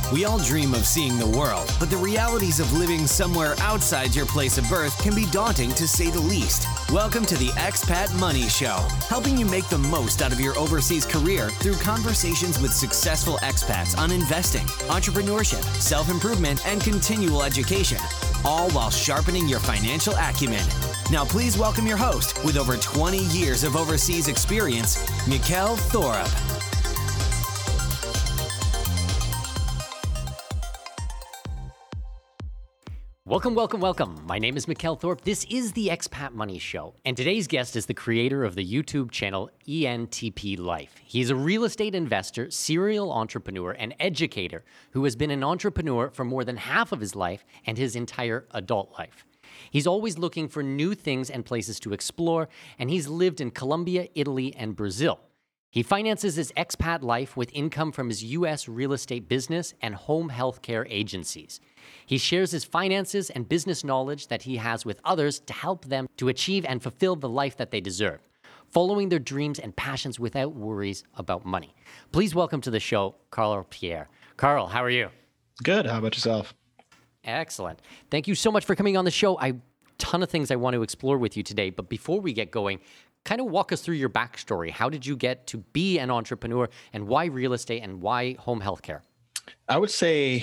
We all dream of seeing the world, but the realities of living somewhere outside your place of birth can be daunting to say the least. Welcome to the Expat Money Show, helping you make the most out of your overseas career through conversations with successful expats on investing, entrepreneurship, self-improvement, and continual education, all while sharpening your financial acumen. Now please welcome your host with over 20 years of overseas experience, Mikkel Thorup. Welcome. My name is Mikkel Thorup. This is the Expat Money Show, and today's guest is the creator of the YouTube channel ENTP Life. He's a real estate investor, serial entrepreneur, and educator who has been an entrepreneur for more than half of his life and his entire adult life. He's always looking for new things and places to explore, and he's lived in Colombia, Italy, and Brazil. He finances his expat life with income from his U.S. real estate business and home healthcare agencies. He shares his finances and business knowledge that he has with others to help them to achieve and fulfill the life that they deserve, following their dreams and passions without worries about money. Please welcome to the show, Carl Pierre. Carl, how are you? Good. How about yourself? Excellent. Thank you so much for coming on the show. A ton of things I want to explore with you today, but before we get going, kind of walk us through your backstory. How did you get to be an entrepreneur, and why real estate and why home healthcare? I would say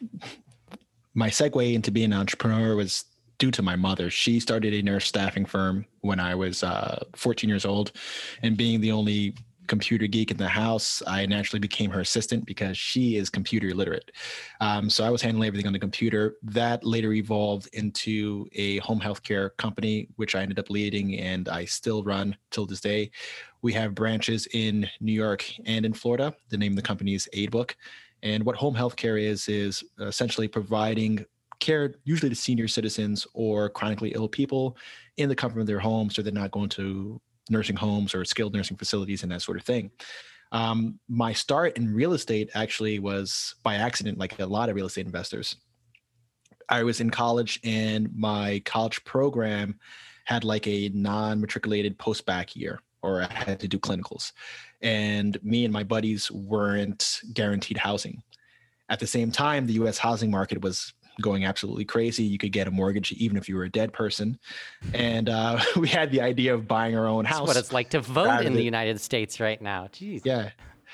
my segue into being an entrepreneur was due to my mother. She started a nurse staffing firm when I was 14 years old, and being the only computer geek in the house, I naturally became her assistant because she is computer illiterate. So I was handling everything on the computer. That later evolved into a home healthcare company, which I ended up leading and I still run till this day. We have branches in New York and in Florida. The name of the company is AidBook. And what home healthcare is essentially providing care, usually to senior citizens or chronically ill people, in the comfort of their home, so they're not going to nursing homes or skilled nursing facilities and that sort of thing. My start in real estate actually was by accident, like a lot of real estate investors. I was in college and my college program had like a non-matriculated post-bac year, or I had to do clinicals. And me and my buddies weren't guaranteed housing. At the same time, the US housing market was going absolutely crazy. You could get a mortgage even if you were a dead person. And we had the idea of buying our own house. That's what it's like to vote in the United States right now. Jeez. Yeah.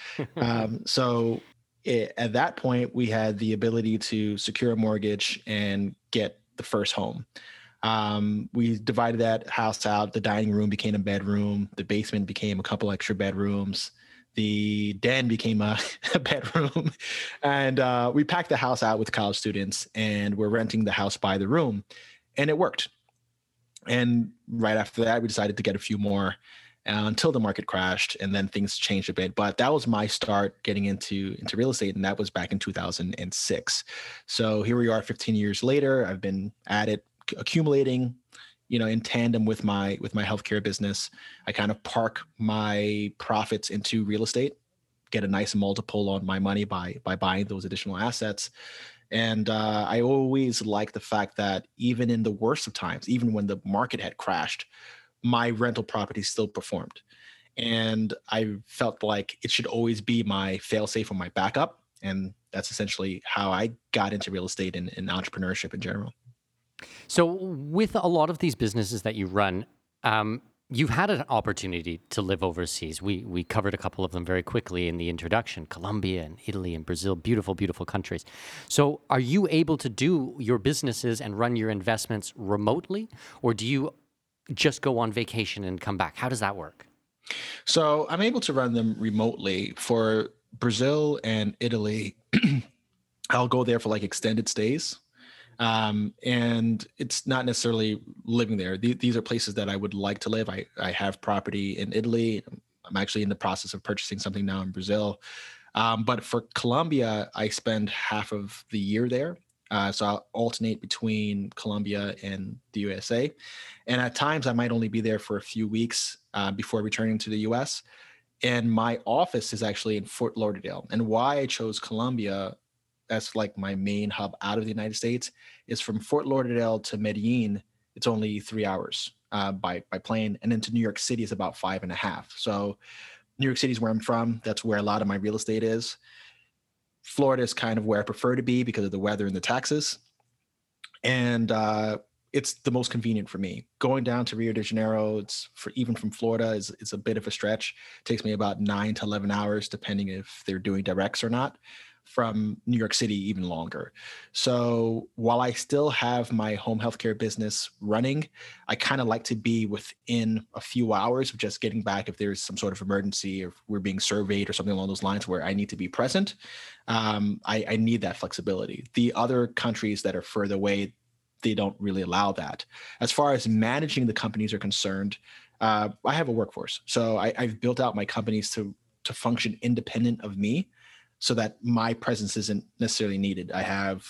At that point, we had the ability to secure a mortgage and get the first home. We divided that house out. The dining room became a bedroom. The basement became a couple extra bedrooms. The den became a bedroom, and we packed the house out with college students, and we're renting the house by the room, and it worked. And right after that, we decided to get a few more until the market crashed, and then things changed a bit. But that was my start getting into real estate, and that was back in 2006. So here we are 15 years later. I've been at it, accumulating, in tandem with my healthcare business. I kind of park my profits into real estate, get a nice multiple on my money by buying those additional assets. And I always like the fact that even in the worst of times, even when the market had crashed, my rental property still performed. And I felt like it should always be my fail-safe or my backup. And that's essentially how I got into real estate and entrepreneurship in general. So with a lot of these businesses that you run, you've had an opportunity to live overseas. We covered a couple of them very quickly in the introduction: Colombia and Italy and Brazil, beautiful, beautiful countries. So are you able to do your businesses and run your investments remotely, or do you just go on vacation and come back? How does that work? So I'm able to run them remotely. For Brazil and Italy, I'll go there for like extended stays. And it's not necessarily living there. These are places that I would like to live. I have property in Italy. I'm actually in the process of purchasing something now in Brazil. But for Colombia, I spend half of the year there. So I'll alternate between Colombia and the USA. And at times I might only be there for a few weeks before returning to the US. And my office is actually in Fort Lauderdale. And why I chose Colombia as like my main hub out of the United States is from Fort Lauderdale to Medellin. It's only 3 hours by plane. And then to New York City is about 5.5. So New York City is where I'm from. That's where a lot of my real estate is. Florida is kind of where I prefer to be because of the weather and the taxes. And it's the most convenient for me. Going down to Rio de Janeiro, even from Florida, is a bit of a stretch. It takes me about 9 to 11 hours, depending if they're doing directs or not. From New York City, even longer. So while I still have my home healthcare business running, I kind of like to be within a few hours of just getting back if there's some sort of emergency, or if we're being surveyed or something along those lines where I need to be present. I need that flexibility. The other countries that are further away, they don't really allow that. As far as managing the companies are concerned, I have a workforce. So I've built out my companies to function independent of me, so that my presence isn't necessarily needed. I have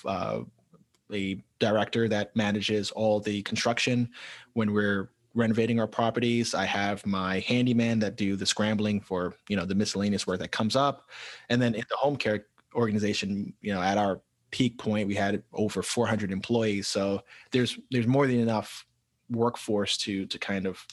a director that manages all the construction when we're renovating our properties. I have my handyman that do the scrambling for, the miscellaneous work that comes up. And then in the home care organization, at our peak point, we had over 400 employees. So there's more than enough workforce to kind of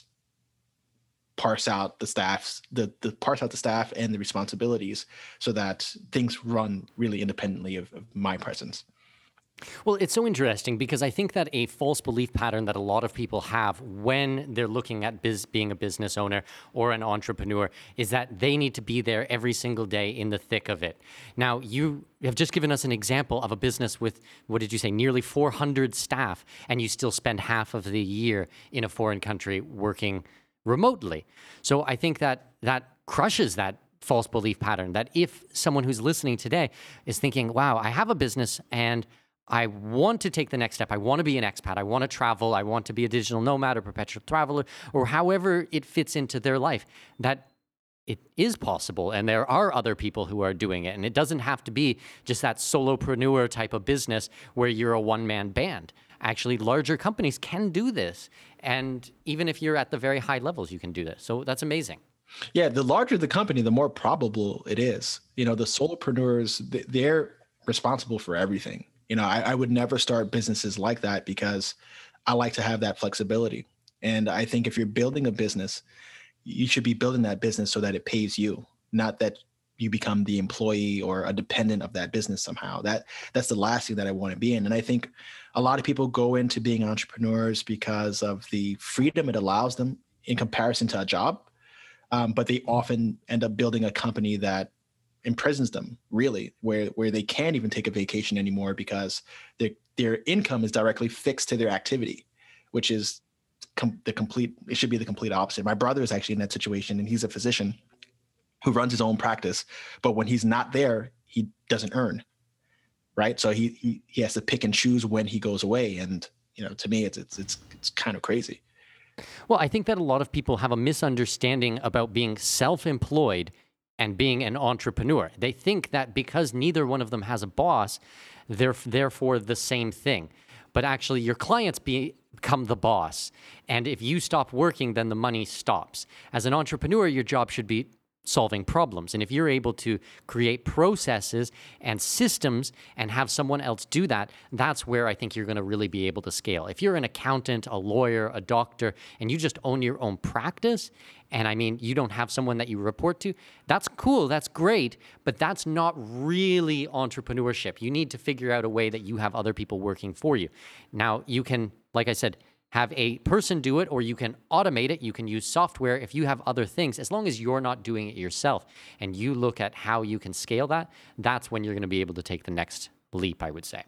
parse out the staff and the responsibilities, so that things run really independently of my presence. Well, it's so interesting because I think that a false belief pattern that a lot of people have when they're looking at being a business owner or an entrepreneur is that they need to be there every single day in the thick of it. Now, you have just given us an example of a business with, what did you say, nearly 400 staff, and you still spend half of the year in a foreign country working remotely. So I think that crushes that false belief pattern, that if someone who's listening today is thinking, wow, I have a business and I want to take the next step. I want to be an expat. I want to travel. I want to be a digital nomad or perpetual traveler, or however it fits into their life, that it is possible. And there are other people who are doing it. And it doesn't have to be just that solopreneur type of business where you're a one-man band. Actually, larger companies can do this. And even if you're at the very high levels, you can do this. So that's amazing. Yeah, the larger the company, the more probable it is. The solopreneurs, they're responsible for everything. I would never start businesses like that because I like to have that flexibility. And I think if you're building a business, you should be building that business so that it pays you, not that you become the employee or a dependent of that business somehow. That's the last thing that I want to be in. And I think a lot of people go into being entrepreneurs because of the freedom it allows them in comparison to a job. But they often end up building a company that imprisons them, really, where they can't even take a vacation anymore because their income is directly fixed to their activity, which is it should be the complete opposite. My brother is actually in that situation, and he's a physician who runs his own practice, but when he's not there, he doesn't earn, right? So he has to pick and choose when he goes away. And, to me, it's kind of crazy. Well, I think that a lot of people have a misunderstanding about being self-employed and being an entrepreneur. They think that because neither one of them has a boss, they're therefore the same thing. But actually, your clients become the boss. And if you stop working, then the money stops. As an entrepreneur, your job should be solving problems. And if you're able to create processes and systems and have someone else do that, that's where I think you're going to really be able to scale. If you're an accountant, a lawyer, a doctor, and you just own your own practice, and I mean, you don't have someone that you report to, that's cool, that's great, but that's not really entrepreneurship. You need to figure out a way that you have other people working for you. Now, you can, like I said, have a person do it, or you can automate it. You can use software if you have other things. As long as you're not doing it yourself and you look at how you can scale that, that's when you're going to be able to take the next leap, I would say.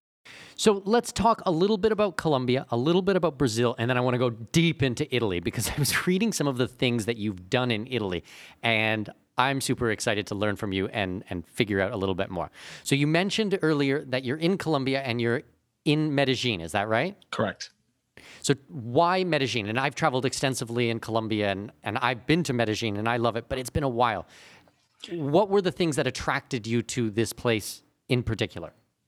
So let's talk a little bit about Colombia, a little bit about Brazil, and then I want to go deep into Italy because I was reading some of the things that you've done in Italy, and I'm super excited to learn from you and figure out a little bit more. So you mentioned earlier that you're in Colombia and you're in Medellin, is that right? Correct. So why Medellin? And I've traveled extensively in Colombia, and I've been to Medellin, and I love it, but it's been a while. What were the things that attracted you to this place in particular?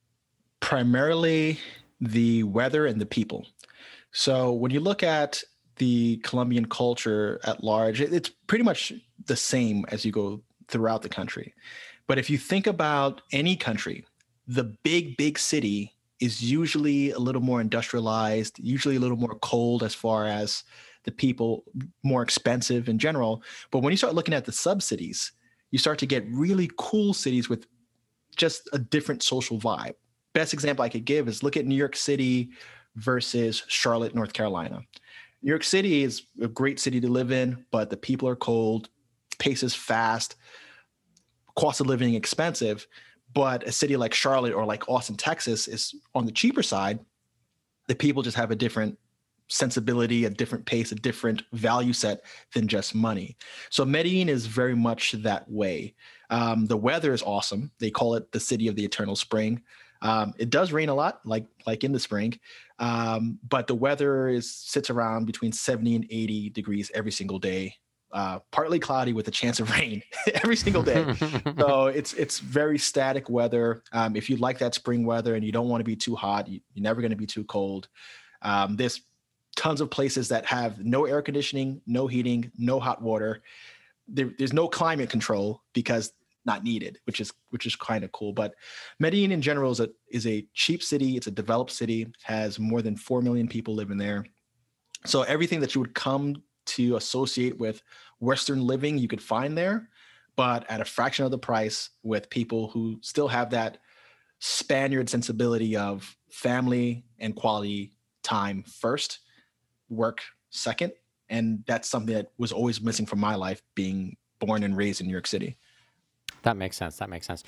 Primarily the weather and the people. So when you look at the Colombian culture at large, it's pretty much the same as you go throughout the country. But if you think about any country, the big city is usually a little more industrialized, usually a little more cold as far as the people, more expensive in general. But when you start looking at the sub-cities, you start to get really cool cities with just a different social vibe. Best example I could give is look at New York City versus Charlotte, North Carolina. New York City is a great city to live in, but the people are cold, pace is fast, cost of living expensive. But a city like Charlotte or like Austin, Texas is on the cheaper side. The people just have a different sensibility, a different pace, a different value set than just money. So Medellin is very much that way. The weather is awesome. They call it the city of the eternal spring. It does rain a lot, like in the spring, but the weather sits around between 70 and 80 degrees every single day. Partly cloudy with a chance of rain every single day. So it's very static weather. If you like that spring weather and you don't want to be too hot, you're never going to be too cold. There's tons of places that have no air conditioning, no heating, no hot water. There's no climate control because not needed, which is kind of cool. But Medellin in general is a cheap city. It's a developed city, has more than 4 million people living there. So everything that you would come to associate with Western living, you could find there, but at a fraction of the price, with people who still have that Spaniard sensibility of family and quality time first, work second. And that's something that was always missing from my life, being born and raised in New York City. That makes sense.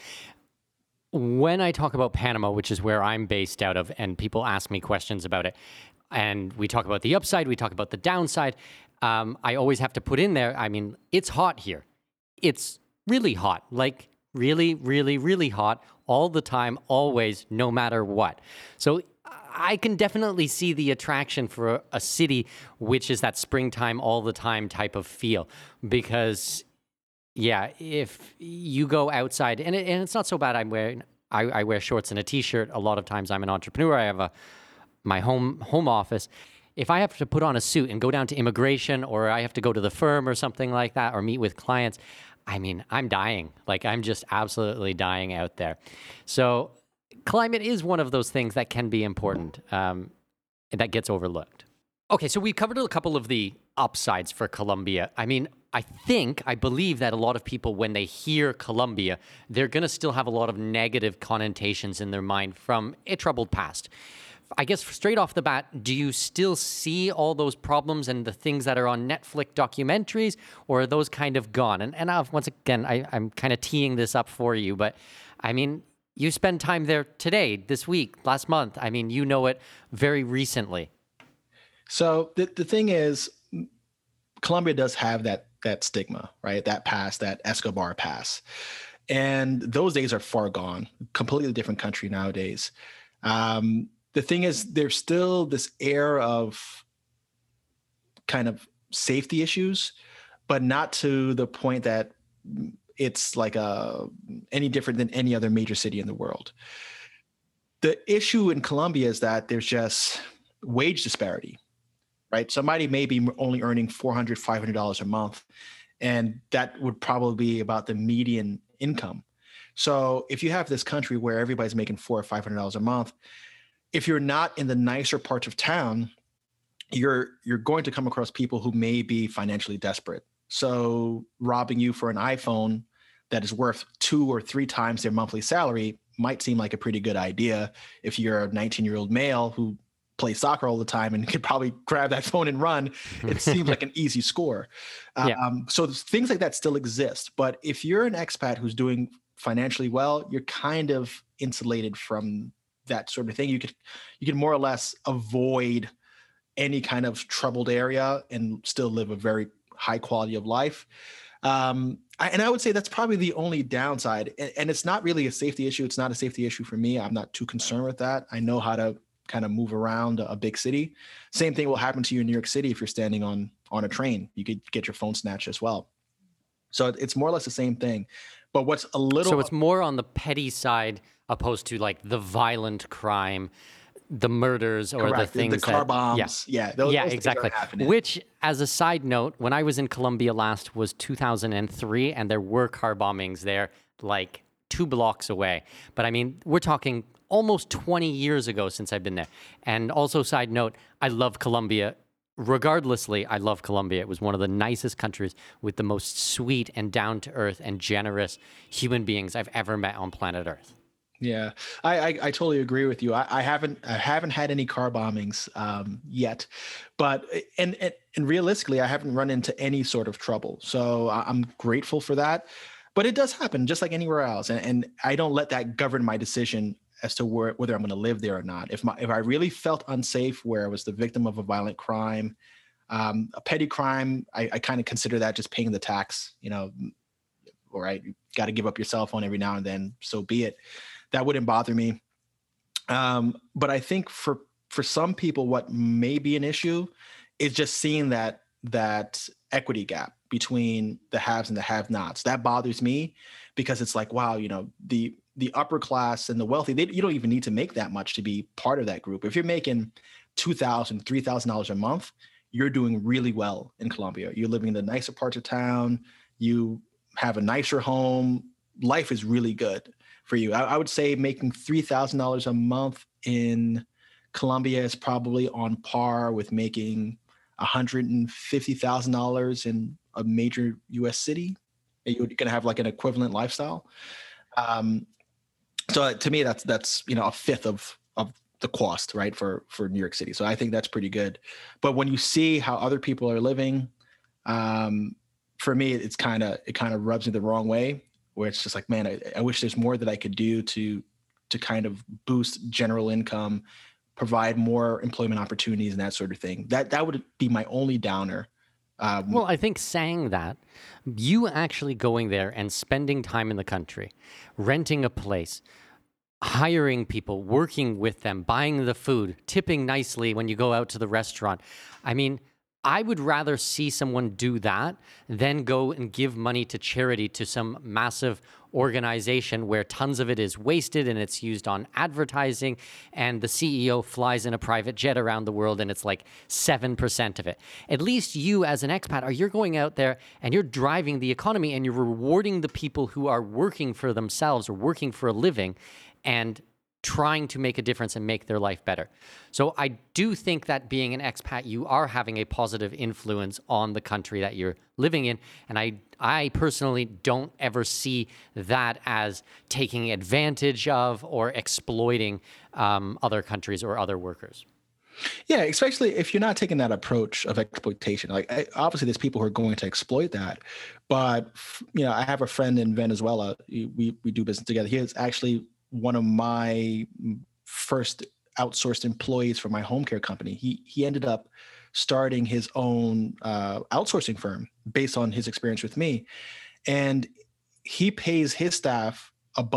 When I talk about Panama, which is where I'm based out of, and people ask me questions about it, and we talk about the upside, we talk about the downside, I always have to put in there, I mean, it's hot here. It's really hot, like really, really, really hot all the time, always, no matter what. So I can definitely see the attraction for a city which is that springtime all the time type of feel, because yeah, if you go outside, and it's not so bad. I wear shorts and a t-shirt. A lot of times I'm an entrepreneur. I have my home office. If I have to put on a suit and go down to immigration, or I have to go to the firm or something like that, or meet with clients, I mean, I'm dying. Like, I'm just absolutely dying out there. So climate is one of those things that can be important, that gets overlooked. Okay, so we covered a couple of the upsides for Colombia. I mean, I believe that a lot of people, when they hear Colombia, they're going to still have a lot of negative connotations in their mind from a troubled past. I guess straight off the bat, do you still see all those problems and the things that are on Netflix documentaries, or are those kind of gone? And once again, I'm kind of teeing this up for you, but I mean, you spend time there today, this week, last month. I mean, you know it very recently. So the thing is, Colombia does have that stigma, right? That past, that Escobar pass. And those days are far gone. Completely different country nowadays. The thing is, there's still this air of kind of safety issues, but not to the point that it's like any different than any other major city in the world. The issue in Colombia is that there's just wage disparity, right? Somebody may be only earning $400, $500 a month, and that would probably be about the median income. So if you have this country where everybody's making $400 or $500 a month, if you're not in the nicer parts of town, you're going to come across people who may be financially desperate. So robbing you for an iPhone that is worth 2 or 3 times their monthly salary might seem like a pretty good idea if you're a 19-year-old male who plays soccer all the time and could probably grab that phone and run. It seems like an easy score. So things like that still exist. But if you're an expat who's doing financially well, you're kind of insulated from that sort of thing. You could more or less avoid any kind of troubled area and still live a very high quality of life. And I would say that's probably the only downside. And it's not really a safety issue. It's not a safety issue for me. I'm not too concerned with that. I know how to kind of move around a big city. Same thing will happen to you in New York City if you're standing on a train. You could get your phone snatched as well. So it's more or less the same thing. But what's a little... So it's more on the petty side opposed to like the violent crime, the murders, or Correct. the things the car bombs. Those exactly. Which, as a side note, when I was in Colombia last was 2003, and there were car bombings there, like 2 blocks away. But I mean, we're talking almost 20 years ago since I've been there. And also, side note, I love Colombia. Regardlessly, I love Colombia. It was one of the nicest countries with the most sweet and down-to-earth and generous human beings I've ever met on planet Earth. Yeah, I totally agree with you. I haven't had any car bombings yet, but and realistically, I haven't run into any sort of trouble. So I'm grateful for that. But it does happen, just like anywhere else, and I don't let that govern my decision as to whether I'm going to live there or not. If I really felt unsafe, where I was the victim of a violent crime, a petty crime, I kind of consider that just paying the tax. All right, you got to give up your cell phone every now and then, so be it. That wouldn't bother me. But I think for some people, what may be an issue is just seeing that equity gap between the haves and the have-nots. That bothers me because it's like, wow, the upper class and the wealthy, you don't even need to make that much to be part of that group. If you're making $2,000, $3,000 a month, you're doing really well in Colombia. You're living in the nicer parts of town. You have a nicer home. Life is really good for you. I would say making $3,000 a month in Colombia is probably on par with making $150,000 in a major U.S. city. You're going to have like an equivalent lifestyle. So to me, that's a fifth of the cost, right, for New York City. So I think that's pretty good. But when you see how other people are living, for me, it kind of rubs me the wrong way, where it's just like, man, I wish there's more that I could do to kind of boost general income, provide more employment opportunities and that sort of thing. That would be my only downer. Well, I think saying that, you actually going there and spending time in the country, renting a place, hiring people, working with them, buying the food, tipping nicely when you go out to the restaurant. I mean, I would rather see someone do that than go and give money to charity to some massive organization where tons of it is wasted and it's used on advertising, and the CEO flies in a private jet around the world and it's like 7% of it. At least you as an expat, you're going out there and you're driving the economy and you're rewarding the people who are working for themselves or working for a living and trying to make a difference and make their life better. So I do think that being an expat, you are having a positive influence on the country that you're living in. And I personally don't ever see that as taking advantage of or exploiting other countries or other workers. Yeah, especially if you're not taking that approach of exploitation. Like, obviously, there's people who are going to exploit that. But, I have a friend in Venezuela. We do business together. He is actually one of my first outsourced employees for my home care company. He ended up starting his own outsourcing firm based on his experience with me. And he pays his staff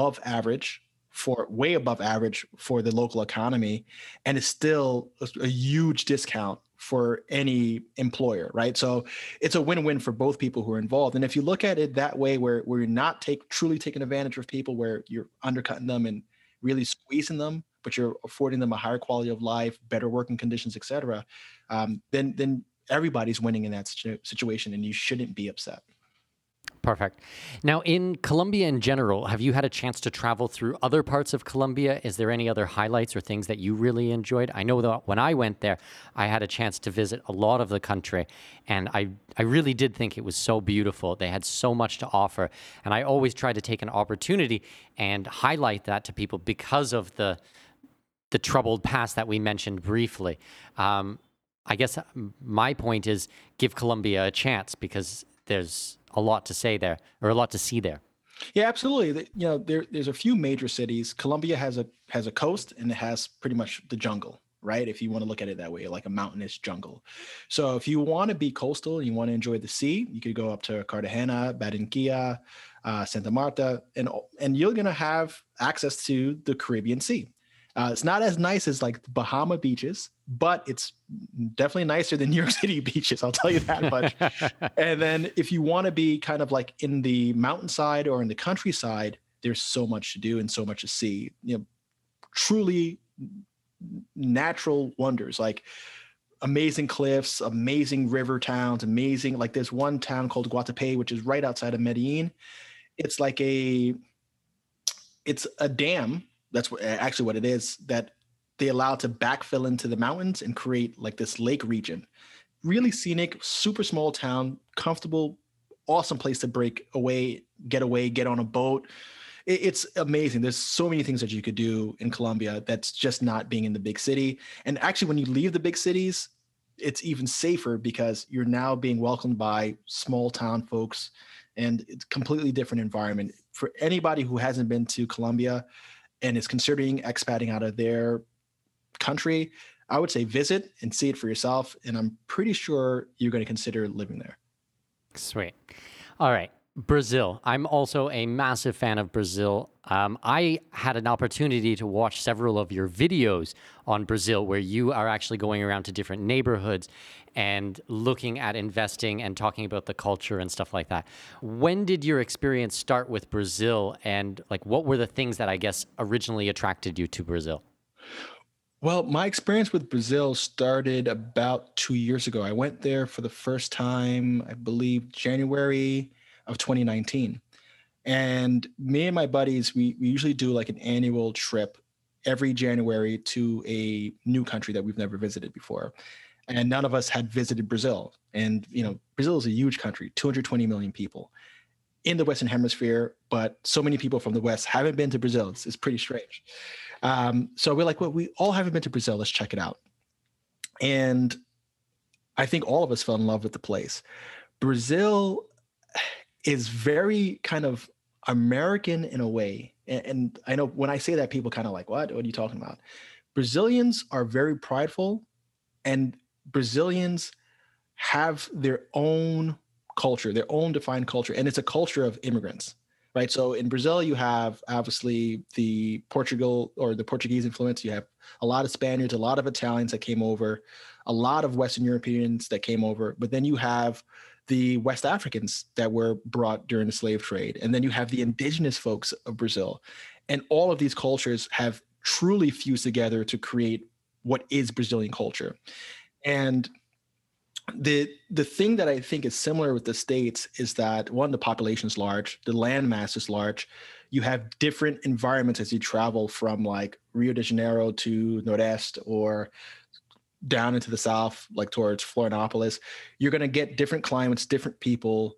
way above average for the local economy. And it's still a huge discount for any employer, right? So it's a win-win for both people who are involved. And if you look at it that way, where you're not truly taking advantage of people, where you're undercutting them and really squeezing them, but you're affording them a higher quality of life, better working conditions, et cetera, then everybody's winning in that situation, and you shouldn't be upset. Perfect. Now, in Colombia in general, have you had a chance to travel through other parts of Colombia? Is there any other highlights or things that you really enjoyed? I know that when I went there, I had a chance to visit a lot of the country, and I really did think it was so beautiful. They had so much to offer, and I always try to take an opportunity and highlight that to people because of the troubled past that we mentioned briefly. I guess my point is give Colombia a chance because there's a lot to say there, or a lot to see there. Yeah, absolutely. There's a few major cities. Colombia has a coast, and it has pretty much the jungle, right? If you want to look at it that way, like a mountainous jungle. So if you want to be coastal and you want to enjoy the sea, you could go up to Cartagena, Barranquilla, Santa Marta, and you're going to have access to the Caribbean Sea. It's not as nice as like Bahama beaches, but it's definitely nicer than New York City beaches. I'll tell you that much. And then if you want to be kind of like in the mountainside or in the countryside, there's so much to do and so much to see. Truly natural wonders, like amazing cliffs, amazing river towns, amazing. Like there's one town called Guatapé, which is right outside of Medellin. It's a dam. That's actually what it is, that they allow to backfill into the mountains and create like this lake region. Really scenic, super small town, comfortable, awesome place to get on a boat. it's amazing. There's so many things that you could do in Colombia that's just not being in the big city. And actually, when you leave the big cities, it's even safer because you're now being welcomed by small town folks, and it's a completely different environment. For anybody who hasn't been to Colombia and is considering expatting out of their country, I would say visit and see it for yourself. And I'm pretty sure you're going to consider living there. Sweet. All right. Brazil. I'm also a massive fan of Brazil. I had an opportunity to watch several of your videos on Brazil where you are actually going around to different neighborhoods and looking at investing and talking about the culture and stuff like that. When did your experience start with Brazil, and like what were the things that I guess originally attracted you to Brazil? Well, my experience with Brazil started about 2 years ago. I went there for the first time, I believe, January of 2019. And me and my buddies, we usually do like an annual trip every January to a new country that we've never visited before. And none of us had visited Brazil. And, Brazil is a huge country, 220 million people in the Western Hemisphere, but so many people from the West haven't been to Brazil. It's pretty strange. So we're like, well, we all haven't been to Brazil. Let's check it out. And I think all of us fell in love with the place. Brazil is very kind of American in a way. And I know when I say that, people kind of like, what are you talking about? Brazilians are very prideful, and Brazilians have their own culture, their own defined culture. And it's a culture of immigrants, right? So in Brazil, you have obviously the Portuguese influence. You have a lot of Spaniards, a lot of Italians that came over, a lot of Western Europeans that came over. But then you have the West Africans that were brought during the slave trade. And then you have the indigenous folks of Brazil. And all of these cultures have truly fused together to create what is Brazilian culture. And the thing that I think is similar with the States is that, one, the population is large, the land mass is large. You have different environments as you travel from like Rio de Janeiro to Nordeste or down into the south, like towards Florianopolis. You're going to get different climates, different people.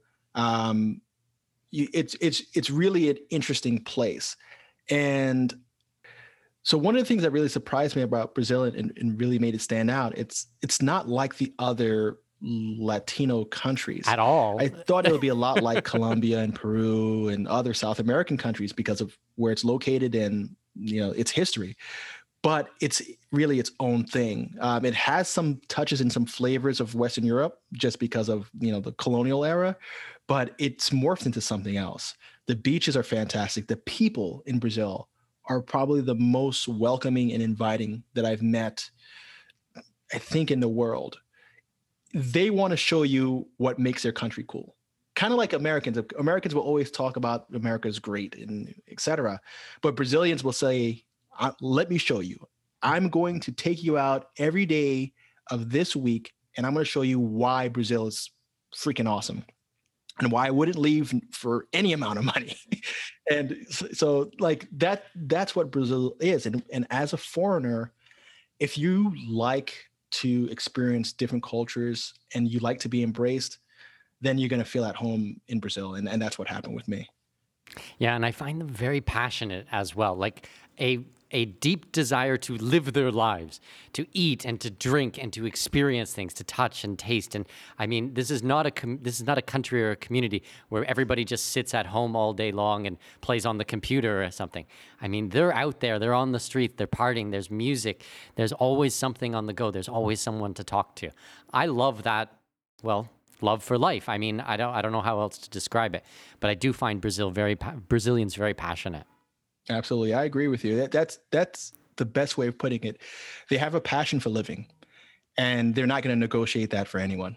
It's really an interesting place. And so one of the things that really surprised me about Brazil and really made it stand out, it's not like the other Latino countries At all. I thought it would be a lot like Colombia and Peru and other South American countries because of where it's located and its history. But it's really its own thing. It has some touches and some flavors of Western Europe just because of the colonial era, but it's morphed into something else. The beaches are fantastic. The people in Brazil are probably the most welcoming and inviting that I've met, I think, in the world. They want to show you what makes their country cool. Kind of like Americans. Americans will always talk about America's great and et cetera. But Brazilians will say, let me show you. I'm going to take you out every day of this week, and I'm going to show you why Brazil is freaking awesome and why I wouldn't leave for any amount of money. And so like that's what Brazil is. And as a foreigner, if you like to experience different cultures and you like to be embraced, then you're going to feel at home in Brazil. And that's what happened with me. Yeah, and I find them very passionate as well. Like a deep desire to live their lives, to eat and to drink and to experience things, to touch and taste. And I mean, this is not a country or a community where everybody just sits at home all day long and plays on the computer or something. I mean, they're out there, they're on the street, they're partying, there's music, there's always something on the go, there's always someone to talk to. I love that, well, love for life. I mean, I don't know how else to describe it, but I do find Brazilians very passionate. Absolutely. I agree with you. That's the best way of putting it. They have a passion for living, and they're not going to negotiate that for anyone.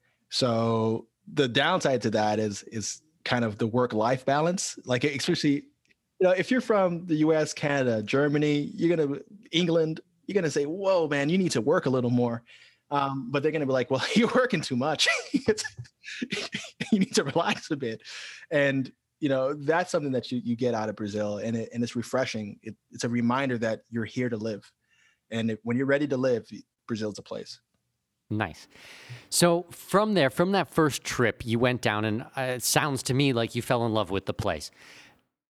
So the downside to that is kind of the work-life balance. Like, especially, if you're from the US, Canada, Germany, England, you're going to say, whoa, man, you need to work a little more. But they're going to be like, well, you're working too much. You need to relax a bit. And that's something that you get out of Brazil, and it's refreshing. It's a reminder that you're here to live. And when you're ready to live, Brazil's a place. Nice. So from that first trip, you went down, and it sounds to me like you fell in love with the place.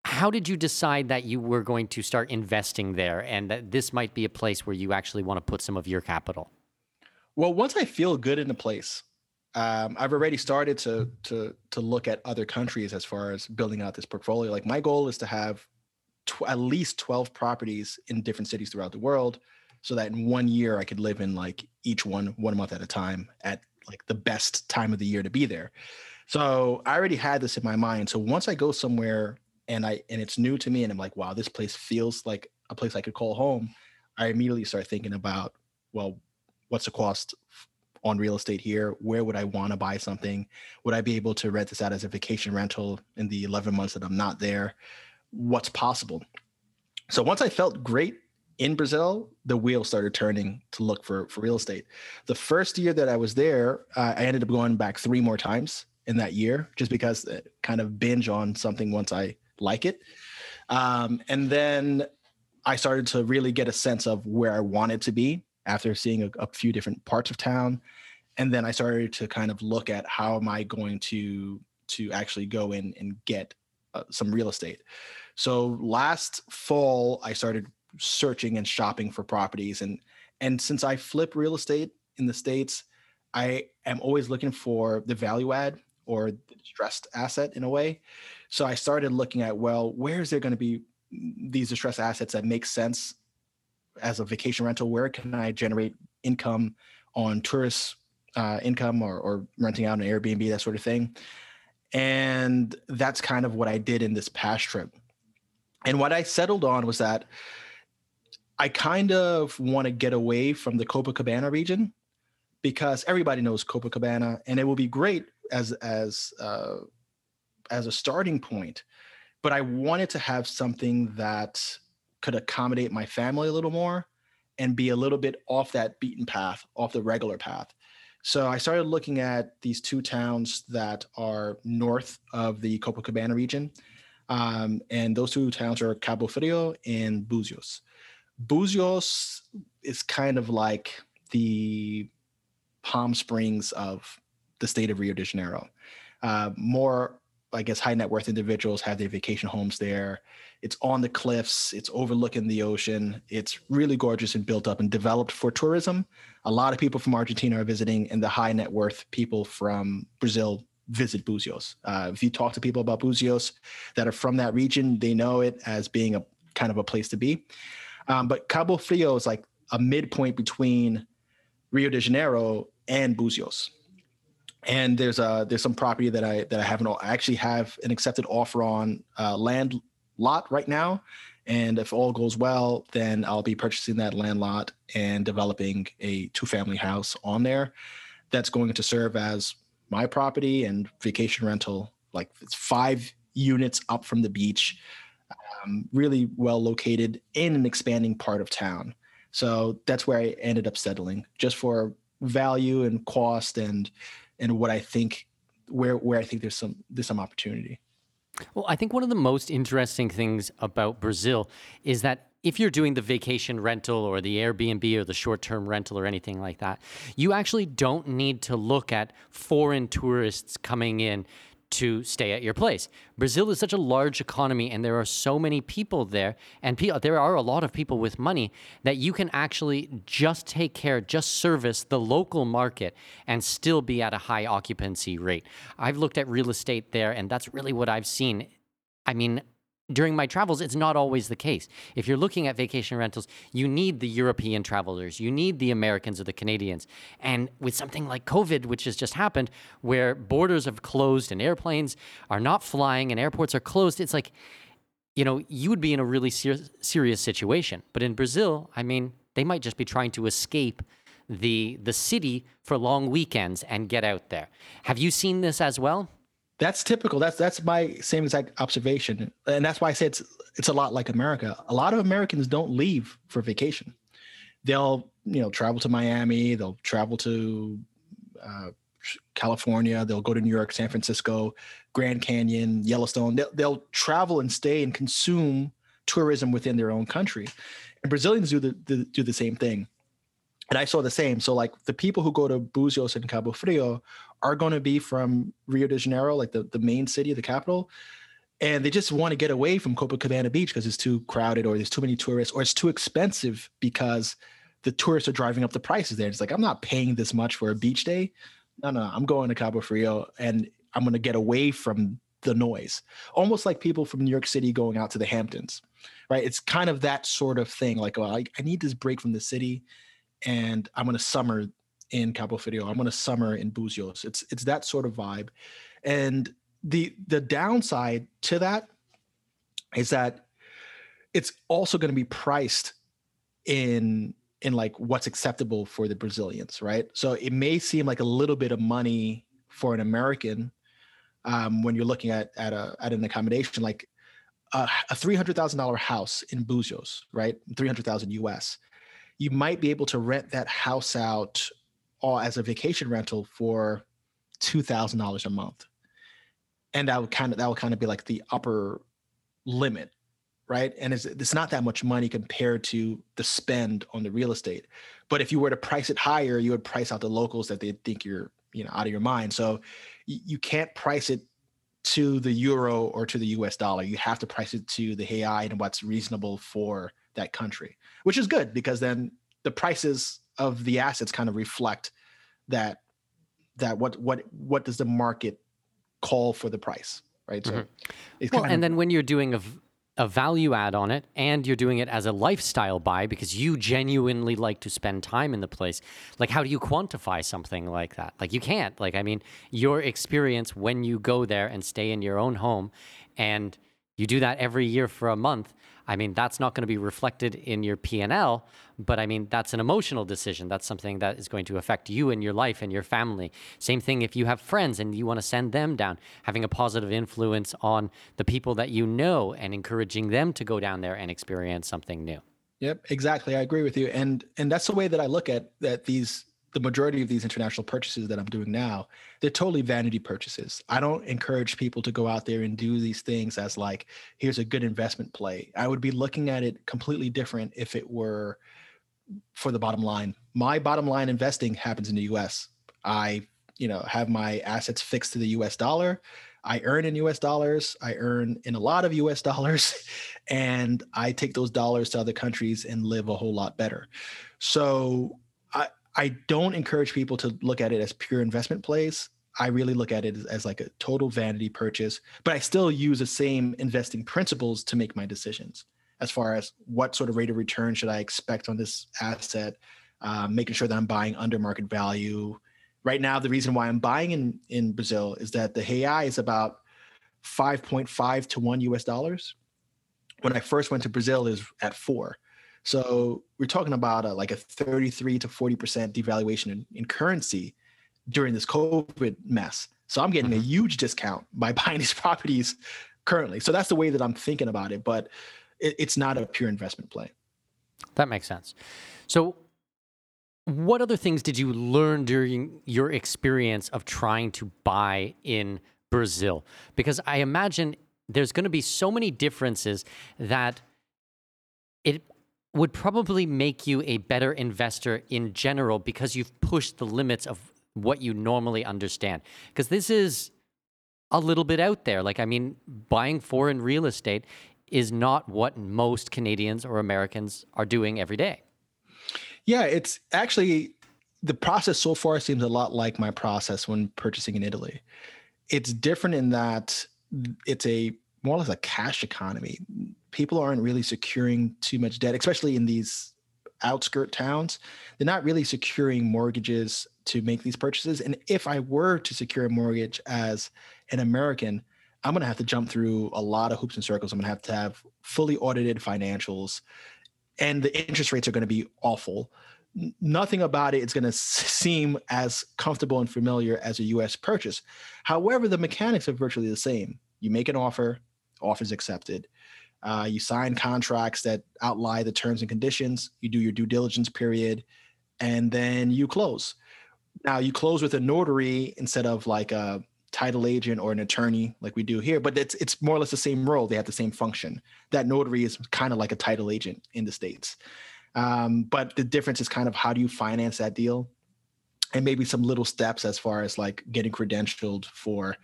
How did you decide that you were going to start investing there and that this might be a place where you actually want to put some of your capital? Well, once I feel good in a place, I've already started to look at other countries as far as building out this portfolio. Like my goal is to have at least 12 properties in different cities throughout the world, so that in 1 year I could live in like each one month at a time at like the best time of the year to be there. So I already had this in my mind. So once I go somewhere and it's new to me and I'm like, wow, this place feels like a place I could call home, I immediately start thinking about, well, what's the cost on real estate here? Where would I want to buy something? Would I be able to rent this out as a vacation rental in the 11 months that I'm not there? What's possible? So once I felt great in Brazil, the wheel started turning to look for real estate. The first year that I was there, I ended up going back 3 more times in that year, just because kind of binge on something once I like it. And then I started to really get a sense of where I wanted to be after seeing a few different parts of town. And then I started to kind of look at how am I going to actually go in and get some real estate. So last fall, I started searching and shopping for properties. And since I flip real estate in the States, I am always looking for the value add or the distressed asset in a way. So I started looking at, well, where is there going to be these distressed assets that make sense as a vacation rental? Where can I generate income on tourist income or renting out an Airbnb, that sort of thing? And that's kind of what I did in this past trip. And what I settled on was that I kind of want to get away from the Copacabana region, because everybody knows Copacabana, and it will be great as a starting point. But I wanted to have something that could accommodate my family a little more and be a little bit off that beaten path, off the regular path. So I started looking at these 2 towns that are north of the Copacabana region. And those 2 towns are Cabo Frio and Búzios. Búzios is kind of like the Palm Springs of the state of Rio de Janeiro. More, I guess, high net worth individuals have their vacation homes there. It's on the cliffs. It's overlooking the ocean. It's really gorgeous and built up and developed for tourism. A lot of people from Argentina are visiting, and the high net worth people from Brazil visit Búzios. If you talk to people about Búzios that are from that region, they know it as being a kind of a place to be. But Cabo Frio is like a midpoint between Rio de Janeiro and Búzios. And there's some property that I actually have an accepted offer on land lot right now. And if all goes well, then I'll be purchasing that land lot and developing a 2-family house on there that's going to serve as my property and vacation rental. Like it's 5 units up from the beach, really well located in an expanding part of town. So that's where I ended up settling, just for value and cost and what I think, where I think there's some opportunity. Well, I think one of the most interesting things about Brazil is that if you're doing the vacation rental or the Airbnb or the short-term rental or anything like that, you actually don't need to look at foreign tourists coming in to stay at your place. Brazil is such a large economy, and there are so many people there, and there are a lot of people with money that you can actually just service the local market and still be at a high occupancy rate. I've looked at real estate there, and that's really what I've seen. I mean, during my travels, it's not always the case. If you're looking at vacation rentals, you need the European travelers, you need the Americans or the Canadians. And with something like COVID, which has just happened, where borders have closed and airplanes are not flying and airports are closed, it's like, you would be in a really serious situation. But in Brazil, I mean, they might just be trying to escape the city for long weekends and get out there. Have you seen this as well? That's typical. That's my same exact observation. And that's why I say it's a lot like America. A lot of Americans don't leave for vacation. They'll, travel to Miami, they'll travel to California, they'll go to New York, San Francisco, Grand Canyon, Yellowstone. They'll travel and stay and consume tourism within their own country. And Brazilians do the same thing. And I saw the same. So like the people who go to Búzios and Cabo Frio are going to be from Rio de Janeiro, like the main city, the capital. and they just want to get away from Copacabana Beach because it's too crowded, or there's too many tourists, or it's too expensive because the tourists are driving up the prices there. It's like, I'm not paying this much for a beach day. No, I'm going to Cabo Frio and I'm going to get away from the noise. Almost like people from New York City going out to the Hamptons, right? It's kind of that sort of thing. Like, well, I need this break from the city, and I'm going to summer in Cabo Frio. I'm going to summer in Buzios. It's that sort of vibe. And the downside to that is that it's also going to be priced in like what's acceptable for the Brazilians, right? So it may seem like a little bit of money for an American when you're looking at an accommodation, like a $300,000 house in Buzios, right? 300,000 US. You might be able to rent that house out as a vacation rental for $2,000 a month, and that would kind of be like the upper limit, right? And it's not that much money compared to the spend on the real estate. But if you were to price it higher, you would price out the locals that they think you're out of your mind. So you can't price it to the euro or to the US dollar. You have to price it to the real and what's reasonable for that country, which is good because then the prices of the assets kind of reflect that what does the market call for the price, right? So it's and then when you're doing a value add on it, and you're doing it as a lifestyle buy because you genuinely like to spend time in the place, like how do you quantify something like that? Like you can't. Like, I mean, your experience when you go there and stay in your own home and you do that every year for a month, I mean, that's not going to be reflected in your P&L, but I mean, that's an emotional decision. That's something that is going to affect you and your life and your family. Same thing if you have friends and you want to send them down, having a positive influence on the people that you know and encouraging them to go down there and experience something new. Yep, exactly. I agree with you. And that's the way that I look at the majority of these international purchases that I'm doing now. They're totally vanity purchases. I don't encourage people to go out there and do these things as like, here's a good investment play. I would be looking at it completely different if it were for the bottom line. My bottom line investing happens in the US. I, have my assets fixed to the US dollar. I earn in US dollars. I earn in a lot of US dollars, and I take those dollars to other countries and live a whole lot better. So I don't encourage people to look at it as pure investment plays. I really look at it as like a total vanity purchase, but I still use the same investing principles to make my decisions as far as what sort of rate of return should I expect on this asset, making sure that I'm buying under market value. Right now, the reason why I'm buying in Brazil is that the real is about 5.5 to 1 US dollars. When I first went to Brazil, it was at 4. So we're talking about like a 33 to 40% devaluation in currency during this COVID mess. So I'm getting a huge discount by buying these properties currently. So that's the way that I'm thinking about it, but it's not a pure investment play. That makes sense. So what other things did you learn during your experience of trying to buy in Brazil? Because I imagine there's going to be so many differences that it would probably make you a better investor in general because you've pushed the limits of what you normally understand. Because this is a little bit out there. Like, I mean, buying foreign real estate is not what most Canadians or Americans are doing every day. Yeah, it's actually, the process so far seems a lot like my process when purchasing in Italy. It's different in that it's more or less a cash economy. People aren't really securing too much debt, especially in these outskirt towns. They're not really securing mortgages to make these purchases. And if I were to secure a mortgage as an American, I'm going to have to jump through a lot of hoops and circles. I'm going to have fully audited financials, and the interest rates are going to be awful. Nothing about it is going to seem as comfortable and familiar as a US purchase. However, the mechanics are virtually the same. You make an offer, offer's accepted. You sign contracts that outline the terms and conditions. You do your due diligence period, and then you close. Now, you close with a notary instead of like a title agent or an attorney like we do here, but it's more or less the same role. They have the same function. That notary is kind of like a title agent in the States. But the difference is kind of how do you finance that deal, and maybe some little steps as far as like getting credentialed for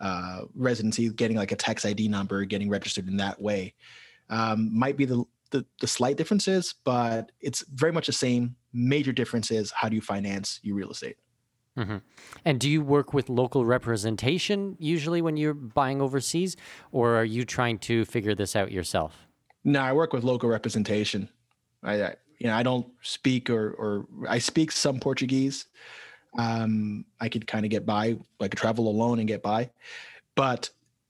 residency, getting like a tax ID number, getting registered in that way. Might be the slight differences, but it's very much the same. Major difference is how do you finance your real estate? Mm-hmm. And do you work with local representation usually when you're buying overseas, or are you trying to figure this out yourself? No, I work with local representation. I don't speak or I speak some Portuguese. I could kind of get by. I could travel alone and get by, but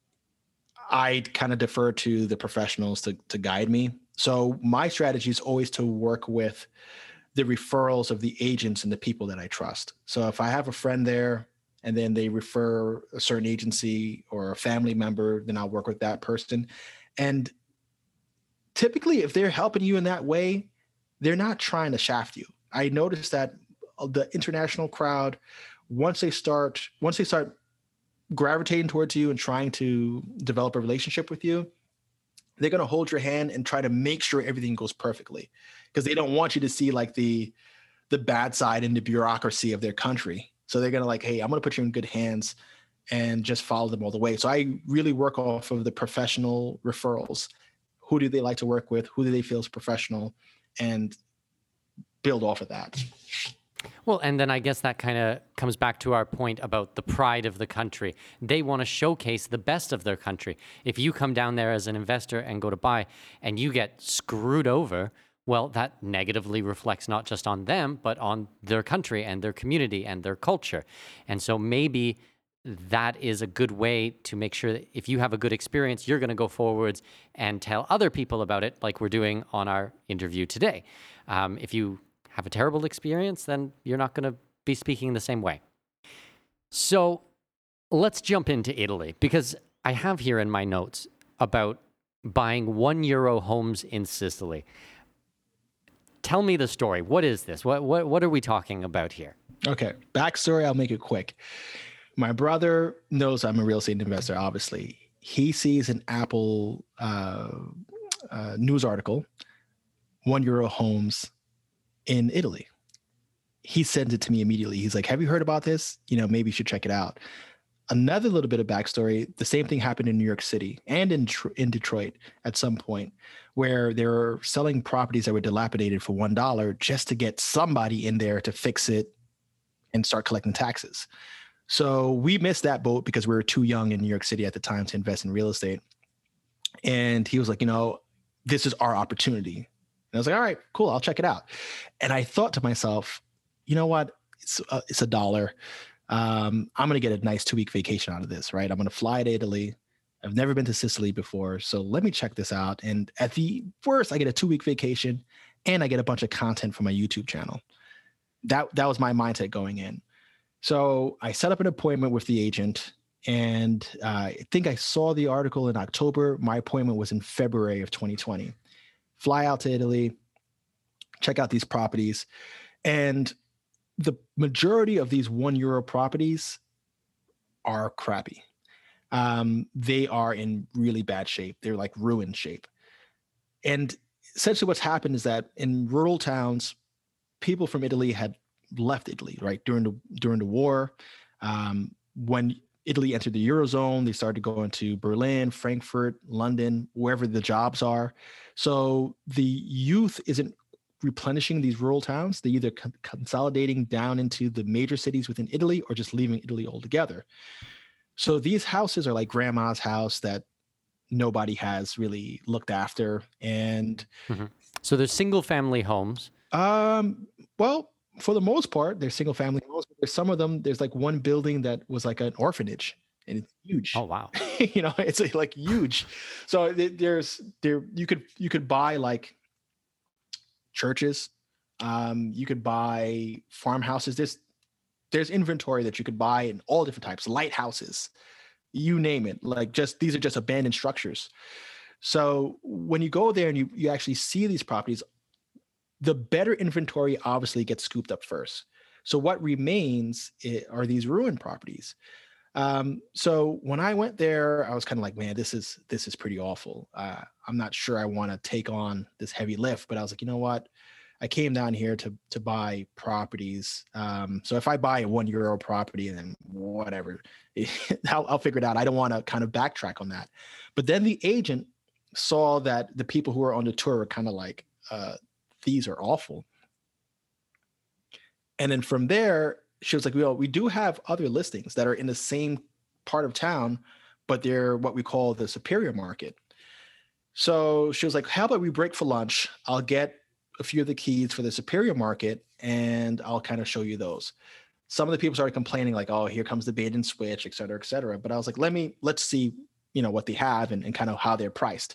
I kind of defer to the professionals to guide me. So my strategy is always to work with the referrals of the agents and the people that I trust. So if I have a friend there and then they refer a certain agency or a family member, then I'll work with that person. And typically, if they're helping you in that way, they're not trying to shaft you. I noticed that the international crowd, once they start gravitating towards you and trying to develop a relationship with you, they're going to hold your hand and try to make sure everything goes perfectly, because they don't want you to see like the bad side and the bureaucracy of their country. So they're going to like, hey, I'm going to put you in good hands and just follow them all the way. So I really work off of the professional referrals. Who do they like to work with? Who do they feel is professional? And build off of that. Well, and then I guess that kind of comes back to our point about the pride of the country. They want to showcase the best of their country. If you come down there as an investor and go to buy and you get screwed over, well, that negatively reflects not just on them, but on their country and their community and their culture. And so maybe that is a good way to make sure that if you have a good experience, you're going to go forwards and tell other people about it, like we're doing on our interview today. If you have a terrible experience, then you're not going to be speaking the same way. So let's jump into Italy, because I have here in my notes about buying €1 homes in Sicily. Tell me the story. What is this? What are we talking about here? Okay, backstory, I'll make it quick. My brother knows I'm a real estate investor, obviously. He sees an Apple news article, €1 homes in Italy. He sends it to me immediately. He's like, have you heard about this? Maybe you should check it out. Another little bit of backstory, the same thing happened in New York City and in Detroit at some point, where they were selling properties that were dilapidated for $1 just to get somebody in there to fix it and start collecting taxes. So we missed that boat because we were too young in New York City at the time to invest in real estate. And he was like, this is our opportunity. And I was like, all right, cool, I'll check it out. And I thought to myself, you know what? It's $1. I'm going to get a nice 2-week vacation out of this, right? I'm going to fly to Italy. I've never been to Sicily before, so let me check this out. And at the worst, I get a 2-week vacation and I get a bunch of content for my YouTube channel. That was my mindset going in. So I set up an appointment with the agent, and I think I saw the article in October. My appointment was in February of 2020. Fly out to Italy, check out these properties. And the majority of these €1 properties are crappy. They are in really bad shape. They're like ruined shape. And essentially what's happened is that in rural towns, people from Italy had left Italy, right? During the war. When Italy entered the Eurozone, they started going to Berlin, Frankfurt, London, wherever the jobs are. So the youth isn't replenishing these rural towns. They're either consolidating down into the major cities within Italy or just leaving Italy altogether. So these houses are like grandma's house that nobody has really looked after. And so there's single family homes. Well, for the most part, they're single family homes. There's some of them, there's like one building that was like an orphanage, and it's huge. Oh, wow. It's like huge. So you could buy like churches. You could buy farmhouses. There's inventory that you could buy in all different types, lighthouses, you name it. Like these are just abandoned structures. So when you go there and you actually see these properties, the better inventory obviously gets scooped up first. So what remains are these ruined properties. So when I went there, I was kind of like, man, this is pretty awful. I'm not sure I want to take on this heavy lift, but I was like, you know what? I came down here to buy properties. So if I buy a €1 property, then whatever, I'll figure it out. I don't want to kind of backtrack on that. But then the agent saw that the people who were on the tour were kind of like, these are awful. And then from there, she was like, well, we do have other listings that are in the same part of town, but they're what we call the superior market. So she was like, how about we break for lunch? I'll get a few of the keys for the superior market and I'll kind of show you those. Some of the people started complaining like, oh, here comes the bait and switch, et cetera, et cetera. But I was like, let's see, what they have and kind of how they're priced.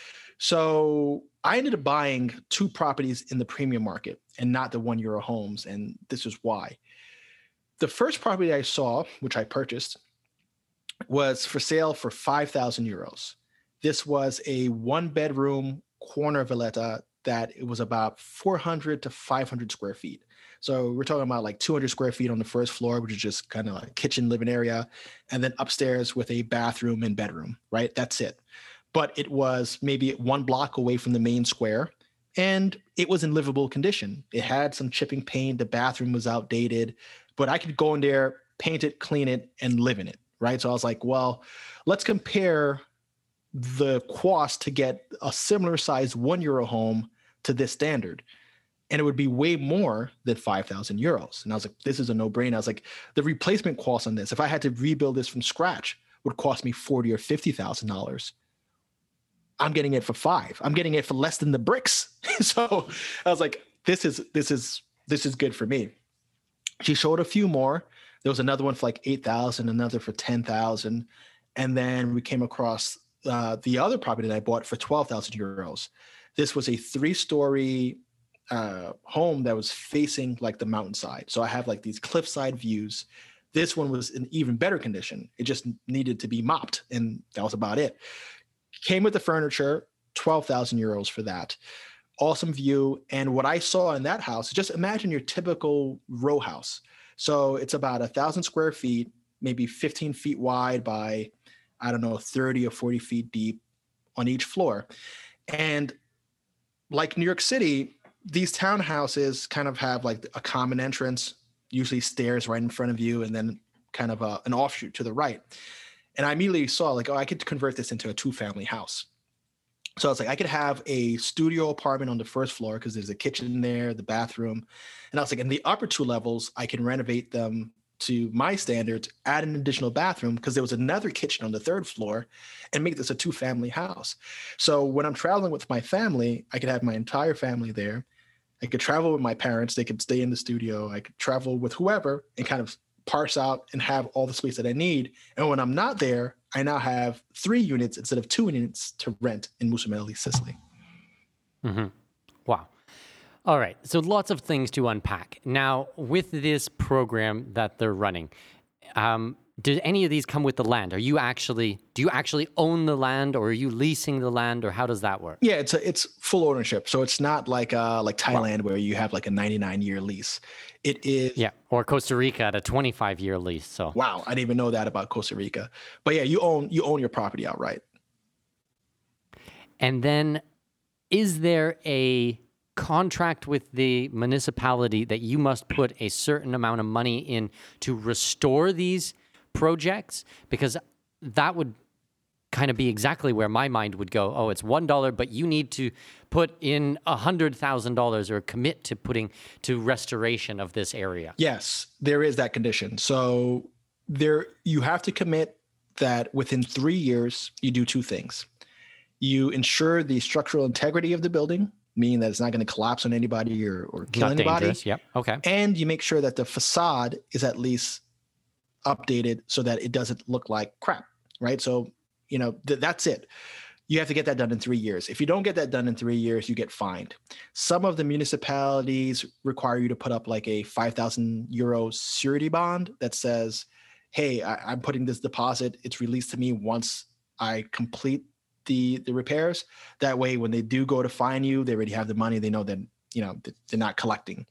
So I ended up buying 2 properties in the premium market and not the €1 homes. And this is why. The first property I saw, which I purchased, was for sale for €5,000. This was a 1-bedroom corner villetta that it was about 400 to 500 square feet. So we're talking about like 200 square feet on the first floor, which is just kind of like kitchen, living area, and then upstairs with a bathroom and bedroom, right? That's it. But it was maybe 1 block away from the main square, and it was in livable condition. It had some chipping paint. The bathroom was outdated, but I could go in there, paint it, clean it, and live in it, right? So I was like, well, let's compare the cost to get a similar size €1 home to this standard. And it would be way more than €5,000. And I was like, this is a no-brainer. I was like, the replacement cost on this, if I had to rebuild this from scratch, would cost me $40,000 or $50,000. I'm getting it for $5,000. I'm getting it for less than the bricks. So I was like, this is good for me. She showed a few more. There was another one for like $8,000, another for $10,000. And then we came across the other property that I bought for €12,000. This was a 3-story home that was facing like the mountainside. So I have like these cliffside views. This one was in even better condition. It just needed to be mopped, and that was about it. Came with the furniture, €12,000 for that. Awesome view. And what I saw in that house, just imagine your typical row house. So it's about 1,000 square feet, maybe 15 feet wide by, 30 or 40 feet deep on each floor. And like New York City, these townhouses kind of have like a common entrance, usually stairs right in front of you, and then kind of an offshoot to the right. And I immediately saw like, I could convert this into a 2-family house. So I was like, I could have a studio apartment on the first floor because there's a kitchen there, the bathroom. And I was like, in the upper 2 levels, I can renovate them to my standards, add an additional bathroom because there was another kitchen on the 3rd floor, and make this a 2-family house. So when I'm traveling with my family, I could have my entire family there. I could travel with my parents. They could stay in the studio. I could travel with whoever and kind of parse out and have all the space that I need. And when I'm not there, I now have 3 units instead of 2 units to rent in Musamelli, Sicily. Mm-hmm. Wow. All right. So lots of things to unpack. Now, with this program that they're running, do any of these come with the land? Do you actually own the land, or are you leasing the land, or how does that work? Yeah, it's full ownership. So it's not like Thailand where you have like a 99-year lease. It is. Yeah, or Costa Rica at a 25-year lease. So wow, I didn't even know that about Costa Rica. But yeah, you own your property outright. And then, is there a contract with the municipality that you must put a certain amount of money in to restore these projects? Because that would kind of be exactly where my mind would go. Oh, it's $1, but you need to put in $100,000 or commit to putting to restoration of this area. Yes, there is that condition. So you have to commit that within 3 years, you do 2 things. You ensure the structural integrity of the building, meaning that it's not going to collapse on anybody or kill anybody. Dangerous. Yep. Okay. And you make sure that the facade is at least updated so that it doesn't look like crap, right? So, that's it. You have to get that done in 3 years. If you don't get that done in 3 years, you get fined. Some of the municipalities require you to put up like a €5,000 surety bond that says, hey, I'm putting this deposit. It's released to me once I complete the repairs. That way, when they do go to fine you, they already have the money. They know that, they're not collecting.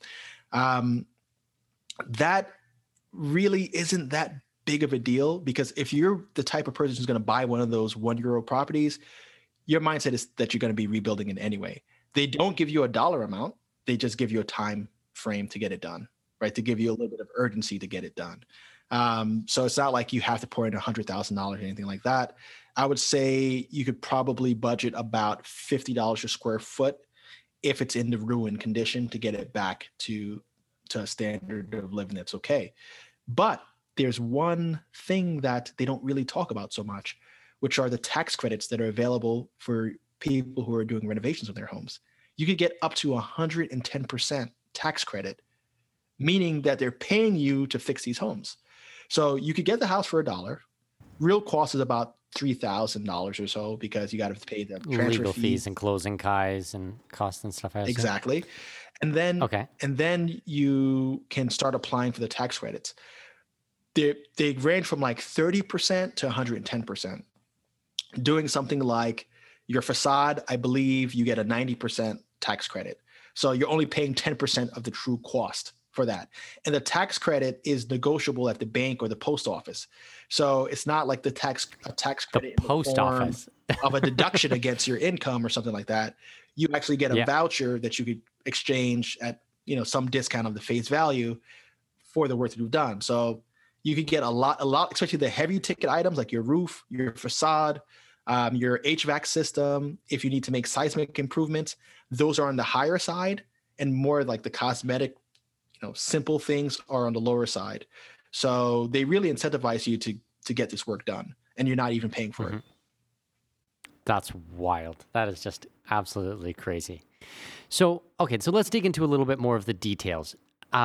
That really isn't that big of a deal, because if you're the type of person who's going to buy one of those €1 properties, your mindset is that you're going to be rebuilding it anyway. They don't give you a dollar amount, They just give you a time frame to get it done, right? To give you a little bit of urgency to get it done. So it's not like you have to pour in $100,000 or anything like that. I would say you could probably budget about $50 a square foot if it's in the ruined condition to get it back to a standard of living that's okay. But there's one thing that they don't really talk about so much, which are the tax credits that are available for people who are doing renovations of their homes. You could get up to 110% tax credit, meaning that they're paying you to fix these homes. So you could get the house for $1. Real cost is about $3,000 or so because you got to pay the transfer legal fees and closing costs and costs and stuff. Exactly. And then you can start applying for the tax credits. They range from like 30% to 110%. Doing something like your facade, I believe you get a 90% tax credit. So you're only paying 10% of the true cost for that. And the tax credit is negotiable at the bank or the post office. So it's not like a tax credit the post office of a deduction against your income or something like that. You actually get a voucher that you could exchange at, some discount of the face value for the work that you've done. So you could get a lot, especially the heavy ticket items like your roof, your facade, your HVAC system. If you need to make seismic improvements, those are on the higher side, and more like the cosmetic, simple things are on the lower side. So they really incentivize you to get this work done, and you're not even paying for it. That's wild. That is just absolutely crazy. So let's dig into a little bit more of the details.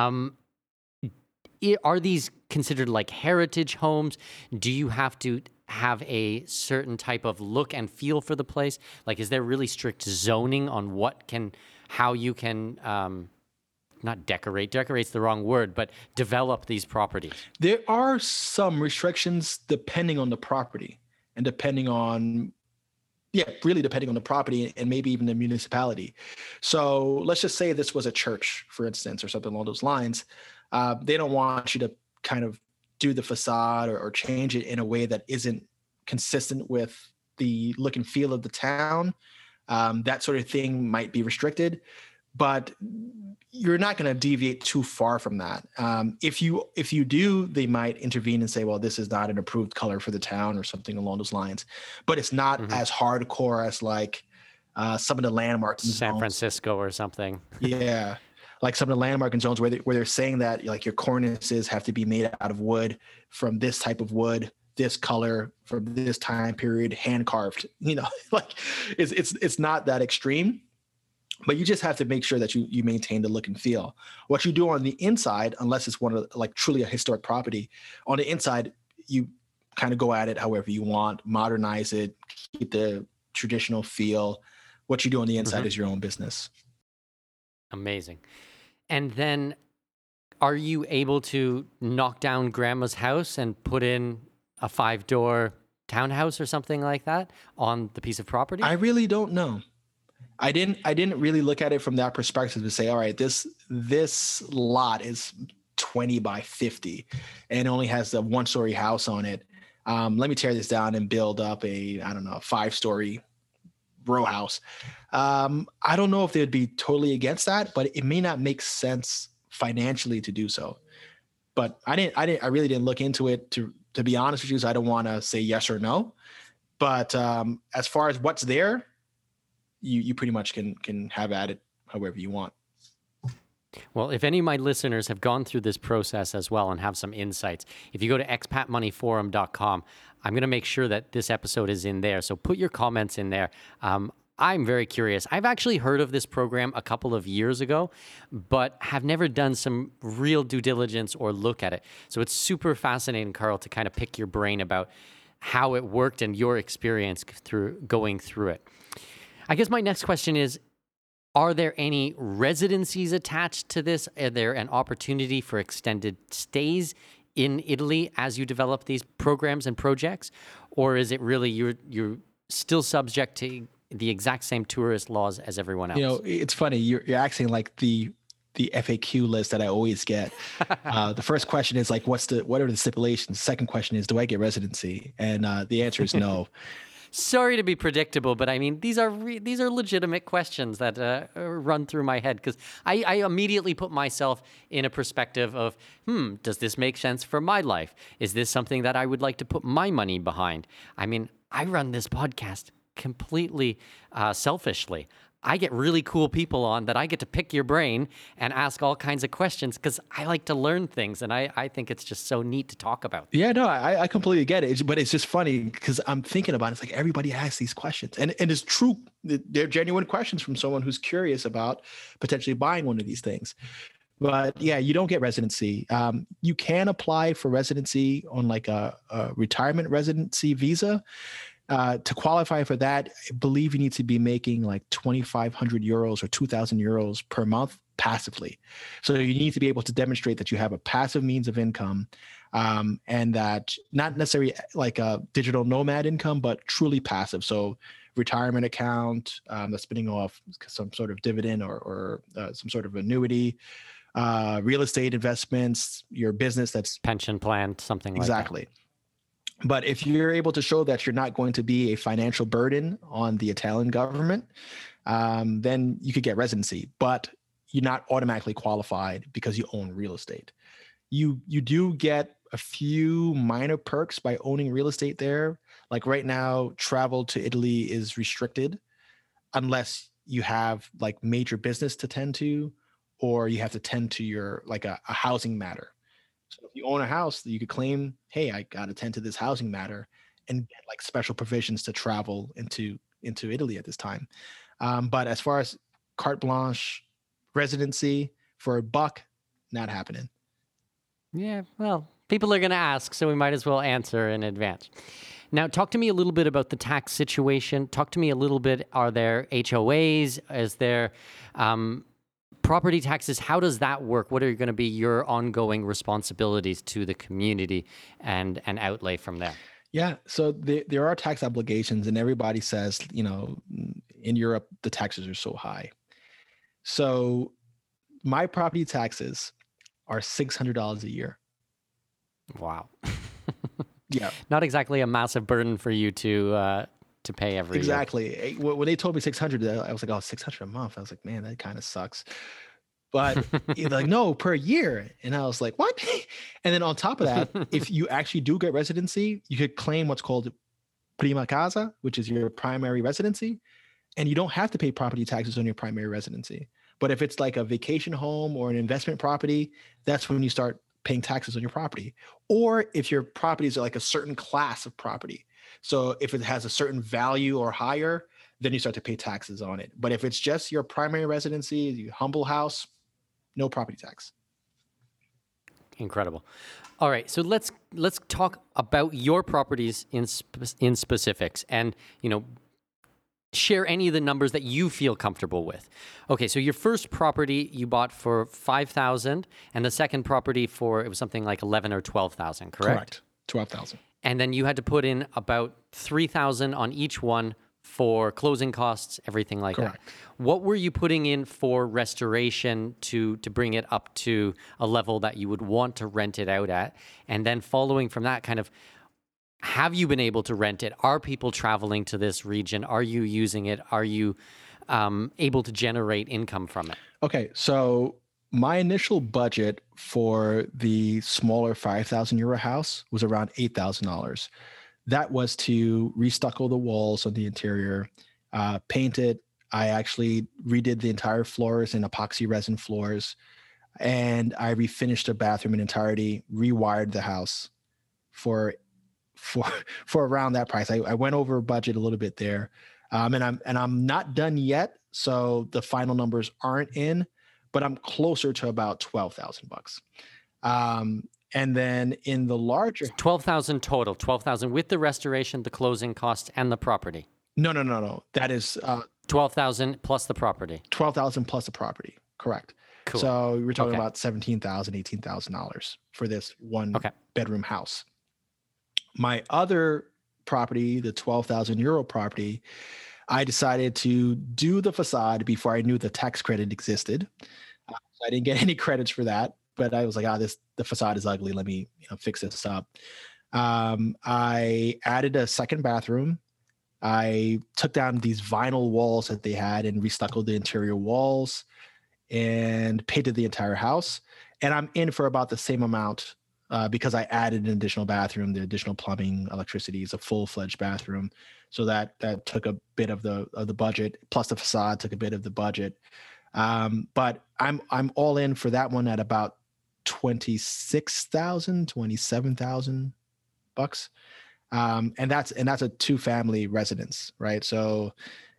Are these considered like heritage homes? Do you have to have a certain type of look and feel for the place? Like, is there really strict zoning on how you can, not decorate's the wrong word, but develop these properties? There are some restrictions depending on the property and depending on the property and maybe even the municipality. So let's just say this was a church, for instance, or something along those lines. They don't want you to kind of do the facade or change it in a way that isn't consistent with the look and feel of the town. That sort of thing might be restricted, but you're not going to deviate too far from that. If you do, they might intervene and say, well, this is not an approved color for the town or something along those lines. But it's not as hardcore as like some of the landmarks in San Francisco or something. Yeah. Like some of the landmark and zones where they're saying that like your cornices have to be made out of wood from this type of wood, this color, from this time period, hand carved. Like it's not that extreme, but you just have to make sure that you maintain the look and feel. What you do on the inside, unless it's one of like truly a historic property, on the inside you kind of go at it however you want, modernize it, keep the traditional feel. What you do on the inside is your own business. Amazing. And then are you able to knock down grandma's house and put in a 5-door townhouse or something like that on the piece of property? I really don't know. I didn't really look at it from that perspective to say, all right, this lot is 20 by 50 and only has a 1-story house on it. Let me tear this down and build up a 5-story row house. I don't know if they'd be totally against that, but it may not make sense financially to do so. But I really didn't look into it to be honest with you. So I don't want to say yes or no. But as far as what's there, you pretty much can have at it however you want. Well, if any of my listeners have gone through this process as well and have some insights, if you go to expatmoneyforum.com, I'm going to make sure that this episode is in there. So put your comments in there. I'm very curious. I've actually heard of this program a couple of years ago, but have never done some real due diligence or look at it. So it's super fascinating, Carl, to kind of pick your brain about how it worked and your experience going through it. I guess my next question is, are there any residencies attached to this? Are there an opportunity for extended stays in Italy as you develop these programs and projects? Or is it really you're still subject to the exact same tourist laws as everyone else? It's funny. You're acting like the FAQ list that I always get. The first question is like, what are the stipulations? The second question is, do I get residency? And the answer is no. Sorry to be predictable, but I mean, these are legitimate questions that run through my head, because I immediately put myself in a perspective of, does this make sense for my life? Is this something that I would like to put my money behind? I mean, I run this podcast completely selfishly. I get really cool people on that I get to pick your brain and ask all kinds of questions because I like to learn things, and I think it's just so neat to talk about. Yeah, no, I completely get it. But it's just funny because I'm thinking about it. It's like everybody asks these questions, and it's true. They're genuine questions from someone who's curious about potentially buying one of these things. But yeah, you don't get residency. You can apply for residency on like a retirement residency visa. To qualify for that, I believe you need to be making like 2,500 euros or 2,000 euros per month passively. So you need to be able to demonstrate that you have a passive means of income, and that not necessarily like a digital nomad income, but truly passive. So retirement account that's spinning off some sort of dividend or some sort of annuity, real estate investments, your business that's pension plan, something like that. Exactly. But if you're able to show that you're not going to be a financial burden on the Italian government, then you could get residency, but you're not automatically qualified because you own real estate. You do get a few minor perks by owning real estate there. Like right now, travel to Italy is restricted unless you have like major business to tend to, or you have to tend to your like a housing matter. So if you own a house, you could claim, hey, I got to tend to this housing matter and get like special provisions to travel into Italy at this time. But as far as carte blanche residency for $1, not happening. Yeah, well, people are going to ask, so we might as well answer in advance. Now, talk to me a little bit about the tax situation. Talk to me a little bit, are there HOAs? Is there property taxes? How does that work? What are going to be your ongoing responsibilities to the community and outlay from there? Yeah, so there are tax obligations, and everybody says, in Europe, the taxes are so high. So my property taxes are $600 a year. Wow. Yeah. Not exactly a massive burden for you to pay every year. Exactly. When they told me 600, I was like, oh, 600 a month. I was like, man, that kind of sucks. But like, no, per year. And I was like, what? And then on top of that, if you actually do get residency, you could claim what's called prima casa, which is your primary residency. And you don't have to pay property taxes on your primary residency. But if it's like a vacation home or an investment property, that's when you start paying taxes on your property. Or if your properties are like a certain class of property. So if it has a certain value or higher, then you start to pay taxes on it. But if it's just your primary residency, your humble house, no property tax. Incredible. All right, so let's talk about your properties in specifics, and share any of the numbers that you feel comfortable with. Okay, so your first property you bought for $5,000, and the second property it was something like $11,000 or $12,000, correct? Correct, $12,000. And then you had to put in about $3,000 on each one for closing costs, everything like Correct. that. What were you putting in for restoration to bring it up to a level that you would want to rent it out at? And then following from that, kind of, have you been able to rent it? Are people traveling to this region? Are you using it? Are you able to generate income from it? Okay, so my initial budget for the smaller 5,000 euro house was around $8,000. That was to restucco the walls on the interior, paint it. I actually redid the entire floors in epoxy resin floors, and I refinished the bathroom in entirety, rewired the house for around that price. I went over budget a little bit there, and I'm not done yet, so the final numbers aren't in, but I'm closer to about $12,000. And then in the larger $12,000 total, $12,000 with the restoration, the closing costs, and the property. No. That is $12,000 plus the property. $12,000 plus the property. Correct. Cool. So we're talking about $17,000, $18,000 for this one bedroom house. My other property, the 12,000 euro property, I decided to do the facade before I knew the tax credit existed. I didn't get any credits for that, but I was like, the facade is ugly. Let me fix this up. I added a second bathroom, I took down these vinyl walls that they had and restuccoed the interior walls and painted the entire house. And I'm in for about the same amount because I added an additional bathroom, the additional plumbing, electricity is a full-fledged bathroom. So that took a bit of the budget, plus the facade took a bit of the budget. But I'm all in for that one at about $27,000 bucks. And that's a 2-family residence, right? So,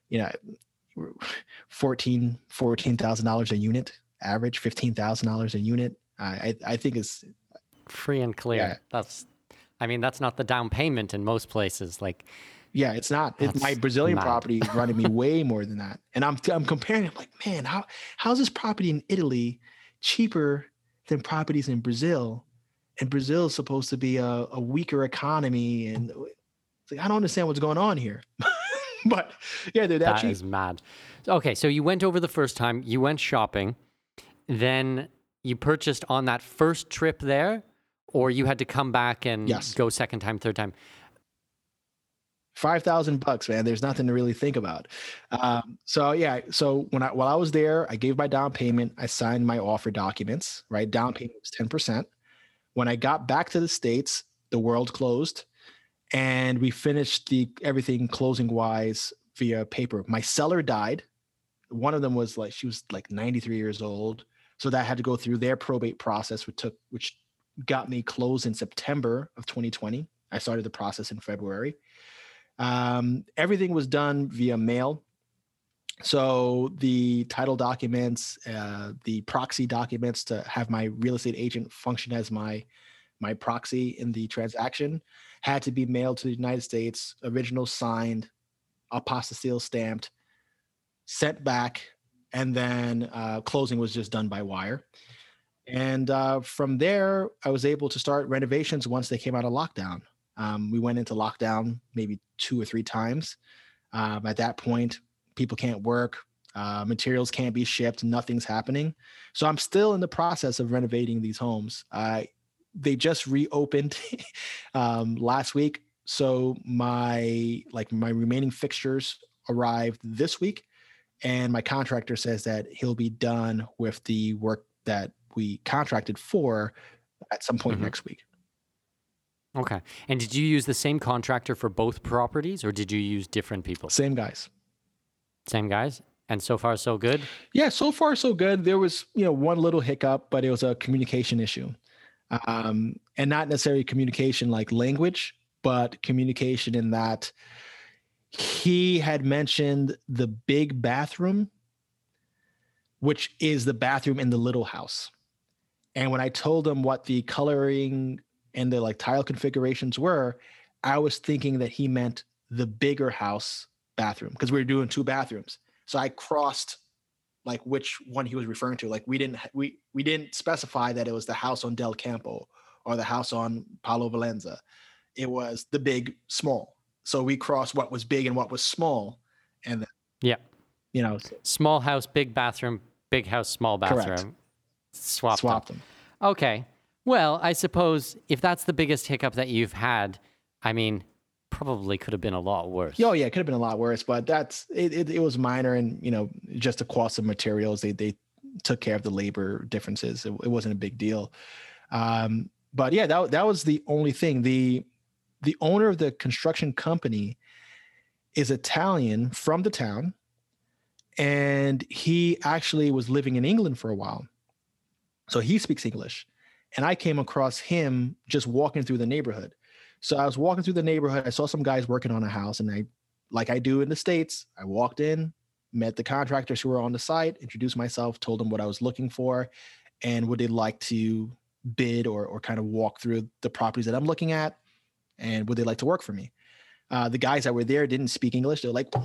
$14,000 a unit, average $15,000 a unit. I think is free and clear. Yeah. That's not the down payment in most places. Like, yeah, it's not. My Brazilian property is running me way more than that. And I'm comparing. I'm like, man, how's this property in Italy cheaper than properties in Brazil? And Brazil is supposed to be a weaker economy, and it's like I don't understand what's going on here. But yeah, they're that cheap. That is mad. Okay, so you went over the first time. You went shopping, then you purchased on that first trip there, or you had to come back and go second time, third time. $5,000, man. There's nothing to really think about. So while I was there, I gave my down payment. I signed my offer documents. Right, down payment was 10%. When I got back to the States, the world closed, and we finished everything closing wise via paper. My seller died. One of them was she was 93 years old, so that had to go through their probate process, which got me closed in September of 2020. I started the process in February. Everything was done via mail. So the title documents, the proxy documents to have my real estate agent function as my proxy in the transaction had to be mailed to the United States, original signed, apostille stamped, sent back, and then closing was just done by wire. And from there, I was able to start renovations once they came out of lockdown. We went into lockdown maybe 2 or 3 times. At that point, people can't work, materials can't be shipped, nothing's happening. So I'm still in the process of renovating these homes. They just reopened last week. So my remaining fixtures arrived this week, and my contractor says that he'll be done with the work that we contracted for at some point next week. Okay. And did you use the same contractor for both properties, or did you use different people? Same guys. Same guys? And so far, so good? Yeah, so far, so good. There was, one little hiccup, but it was a communication issue. And not necessarily communication like language, but communication in that he had mentioned the big bathroom, which is the bathroom in the little house. And when I told him what the coloring and the tile configurations were, I was thinking that he meant the bigger house bathroom, because we were doing 2 bathrooms. So I crossed which one he was referring to. We didn't specify that it was the house on Del Campo or the house on Palo Valenza. It was the big, small. So we crossed what was big and what was small. And then, small house, big bathroom, big house, small bathroom. Correct. Swap them. Okay. Well, I suppose if that's the biggest hiccup that you've had, probably could have been a lot worse. Oh yeah, it could have been a lot worse, but it was minor, and just the cost of materials, they took care of the labor differences. It wasn't a big deal. But yeah, that was the only thing. The owner of the construction company is Italian from the town, and he actually was living in England for a while. So he speaks English. And I came across him just walking through the neighborhood. So I was walking through the neighborhood. I saw some guys working on a house, and like I do in the States, I walked in, met the contractors who were on the site, introduced myself, told them what I was looking for, and would they like to bid or kind of walk through the properties that I'm looking at, and would they like to work for me? The guys that were there didn't speak English. They're like,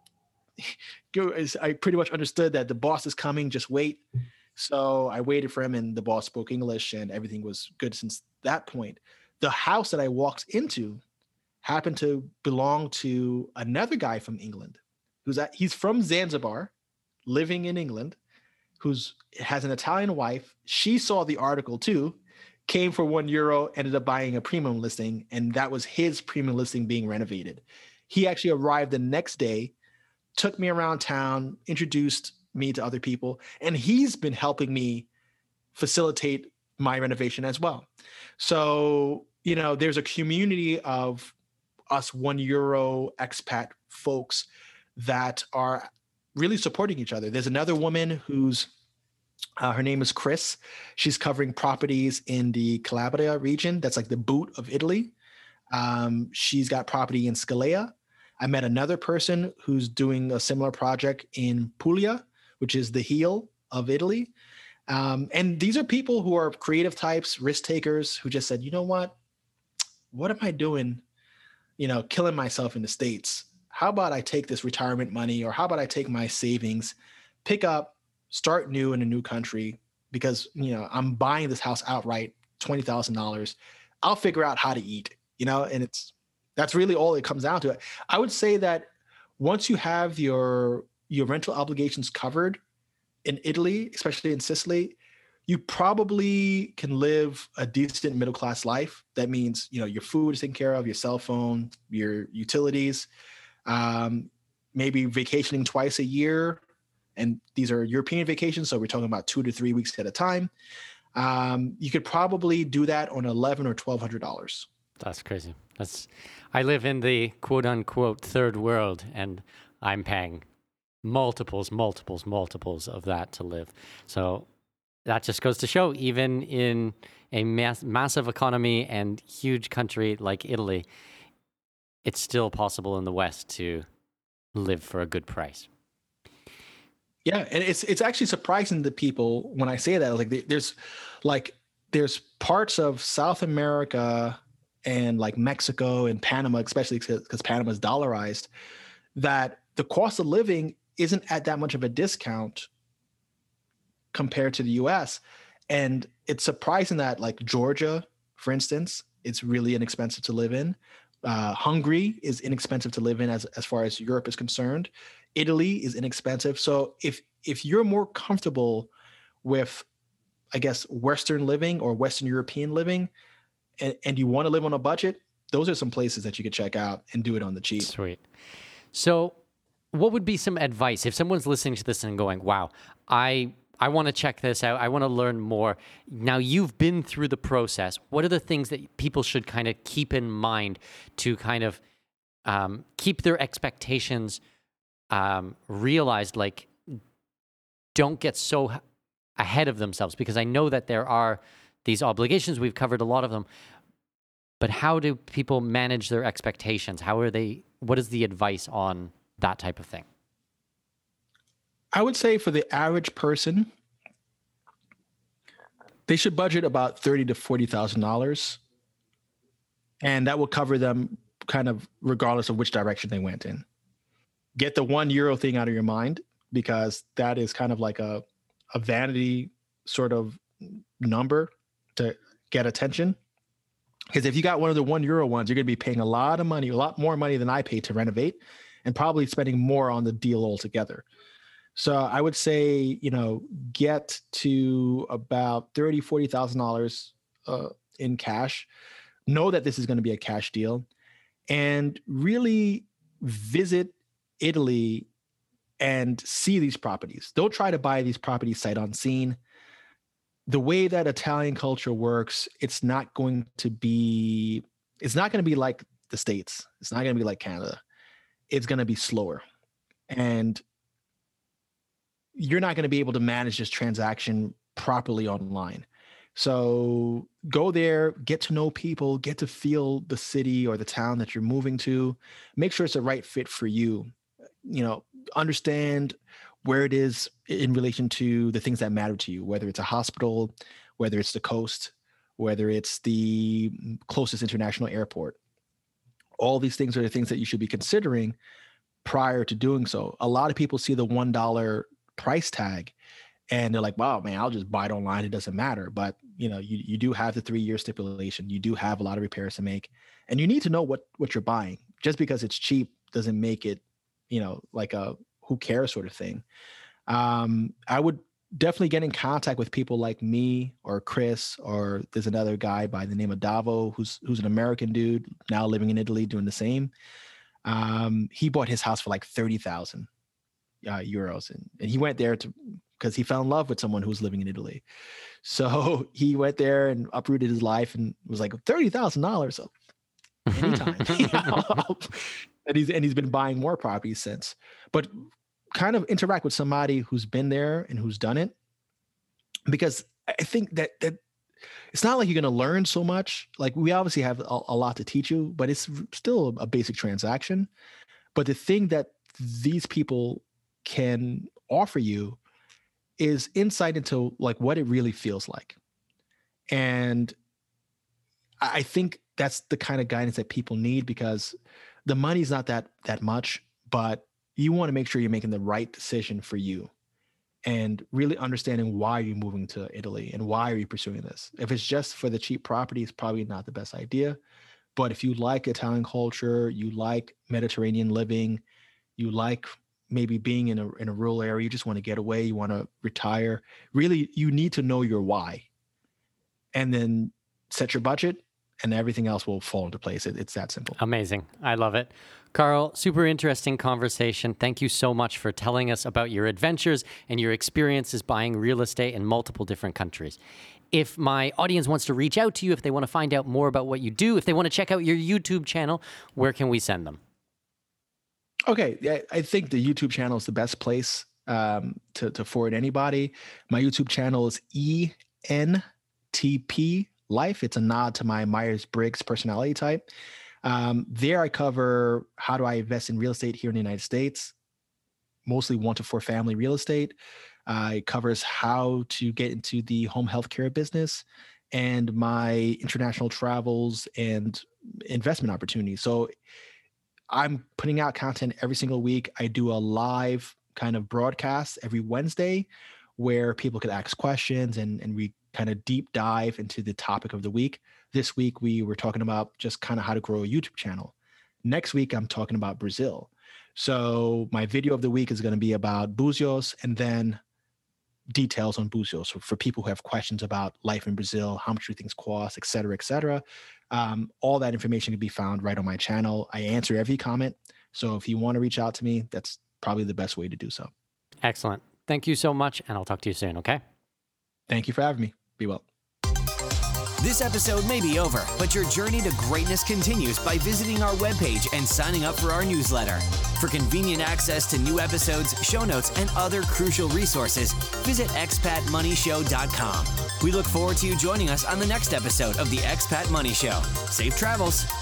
I pretty much understood that the boss is coming, just wait. So I waited for him, and the boss spoke English, and everything was good since that point. The house that I walked into happened to belong to another guy from England he's from Zanzibar, living in England, has an Italian wife. She saw the article too, came for €1, ended up buying a premium listing, and that was his premium listing being renovated. He actually arrived the next day, took me around town, introduced me to other people, and he's been helping me facilitate my renovation as well. So, there's a community of us €1 expat folks that are really supporting each other. There's another woman who's her name is Chris. She's covering properties in the Calabria region. That's like the boot of Italy. She's got property in Scalea. I met another person who's doing a similar project in Puglia, which is the heel of Italy. And these are people who are creative types, risk takers, who just said, you know what am I doing, killing myself in the States? How about I take this retirement money, or how about I take my savings, pick up, start new in a new country, because, I'm buying this house outright, $20,000. I'll figure out how to eat, and that's really all it comes down to. I would say that once you have your rental obligations covered in Italy, especially in Sicily, you probably can live a decent middle-class life. That means, your food is taken care of, your cell phone, your utilities, maybe vacationing twice a year. And these are European vacations, so we're talking about 2 to 3 weeks at a time. You could probably do that on $1,100 or $1,200. That's crazy. I live in the quote unquote third world, and I'm paying multiples of that to live. So that just goes to show, even in a massive economy and huge country like Italy, it's still possible in the West to live for a good price. Yeah, and it's actually surprising to people when I say that. There's parts of South America and like Mexico and Panama, especially because Panama is dollarized, that the cost of living isn't at that much of a discount compared to the US. And it's surprising that, like, Georgia, for instance, it's really inexpensive to live in. Hungary is inexpensive to live in as far as Europe is concerned. Italy is inexpensive. So if you're more comfortable with, I guess, Western living or Western European living, and you want to live on a budget, those are some places that you could check out and do it on the cheap. Sweet. So what would be some advice if someone's listening to this and going, wow, I want to check this out, I want to learn more. Now, you've been through the process. What are the things that people should kind of keep in mind to kind of keep their expectations realized? Like, don't get so ahead of themselves, because I know that there are these obligations. We've covered a lot of them. But how do people manage their expectations? What is the advice on that type of thing? I would say for the average person, they should budget about $30,000 to $40,000, and that will cover them kind of regardless of which direction they went in. Get the €1 thing out of your mind, because that is kind of like a vanity sort of number to get attention. Because if you got one of the €1 ones, you're going to be paying a lot of money, a lot more money than I paid to renovate, and probably spending more on the deal altogether. So I would say, get to about $30,000, $40,000 in cash. Know that this is going to be a cash deal, and really visit Italy and see these properties. Don't try to buy these properties sight unseen. The way that Italian culture works, it's not going to be like the States. It's not going to be like Canada. It's going to be slower. And you're not going to be able to manage this transaction properly online. So go there, get to know people, get to feel the city or the town that you're moving to. Make sure it's the right fit for you. Understand where it is in relation to the things that matter to you, whether it's a hospital, whether it's the coast, whether it's the closest international airport. All these things are the things that you should be considering prior to doing so. A lot of people see the $1 price tag and they're like, wow, man, I'll just buy it online. It doesn't matter. But you do have the 3-year stipulation. You do have a lot of repairs to make, and you need to know what you're buying. Just because it's cheap doesn't make it, like a who cares sort of thing. I would definitely get in contact with people like me or Chris, or there's another guy by the name of Davo, who's an American dude now living in Italy doing the same. He bought his house for like 30,000 euros, and he went there because he fell in love with someone who was living in Italy. So he went there and uprooted his life and was like $30,000 anytime. And he's been buying more properties since. But kind of interact with somebody who's been there and who's done it, because I think that it's not like you're going to learn so much. Like, we obviously have a lot to teach you, but it's still a basic transaction. But the thing that these people can offer you is insight into like what it really feels like. And I think that's the kind of guidance that people need, because the money's not that much, but you want to make sure you're making the right decision for you, and really understanding why you're moving to Italy and why are you pursuing this. If it's just for the cheap property, it's probably not the best idea. But if you like Italian culture, you like Mediterranean living, you like maybe being in a rural area, you just want to get away, you want to retire, really, you need to know your why, and then set your budget, and everything else will fall into place. It's that simple. Amazing. I love it. Carl, super interesting conversation. Thank you so much for telling us about your adventures and your experiences buying real estate in multiple different countries. If my audience wants to reach out to you, if they want to find out more about what you do, if they want to check out your YouTube channel, where can we send them? Okay. Yeah, I think the YouTube channel is the best place to forward anybody. My YouTube channel is ENTP Life. It's a nod to my Myers-Briggs personality type. There I cover how do I invest in real estate here in the United States, mostly 1 to 4 family real estate. It covers how to get into the home healthcare business and my international travels and investment opportunities. So I'm putting out content every single week. I do a live kind of broadcast every Wednesday where people could ask questions and we kind of deep dive into the topic of the week. This week, we were talking about just kind of how to grow a YouTube channel. Next week, I'm talking about Brazil. So my video of the week is going to be about Búzios, and then details on Búzios. So for people who have questions about life in Brazil, how much do things cost, et cetera, et cetera. All that information can be found right on my channel. I answer every comment. So if you want to reach out to me, that's probably the best way to do so. Excellent. Thank you so much, and I'll talk to you soon, okay? Thank you for having me. Be well. This episode may be over, but your journey to greatness continues by visiting our webpage and signing up for our newsletter. For convenient access to new episodes, show notes, and other crucial resources, visit expatmoneyshow.com. We look forward to you joining us on the next episode of the Expat Money Show. Safe travels.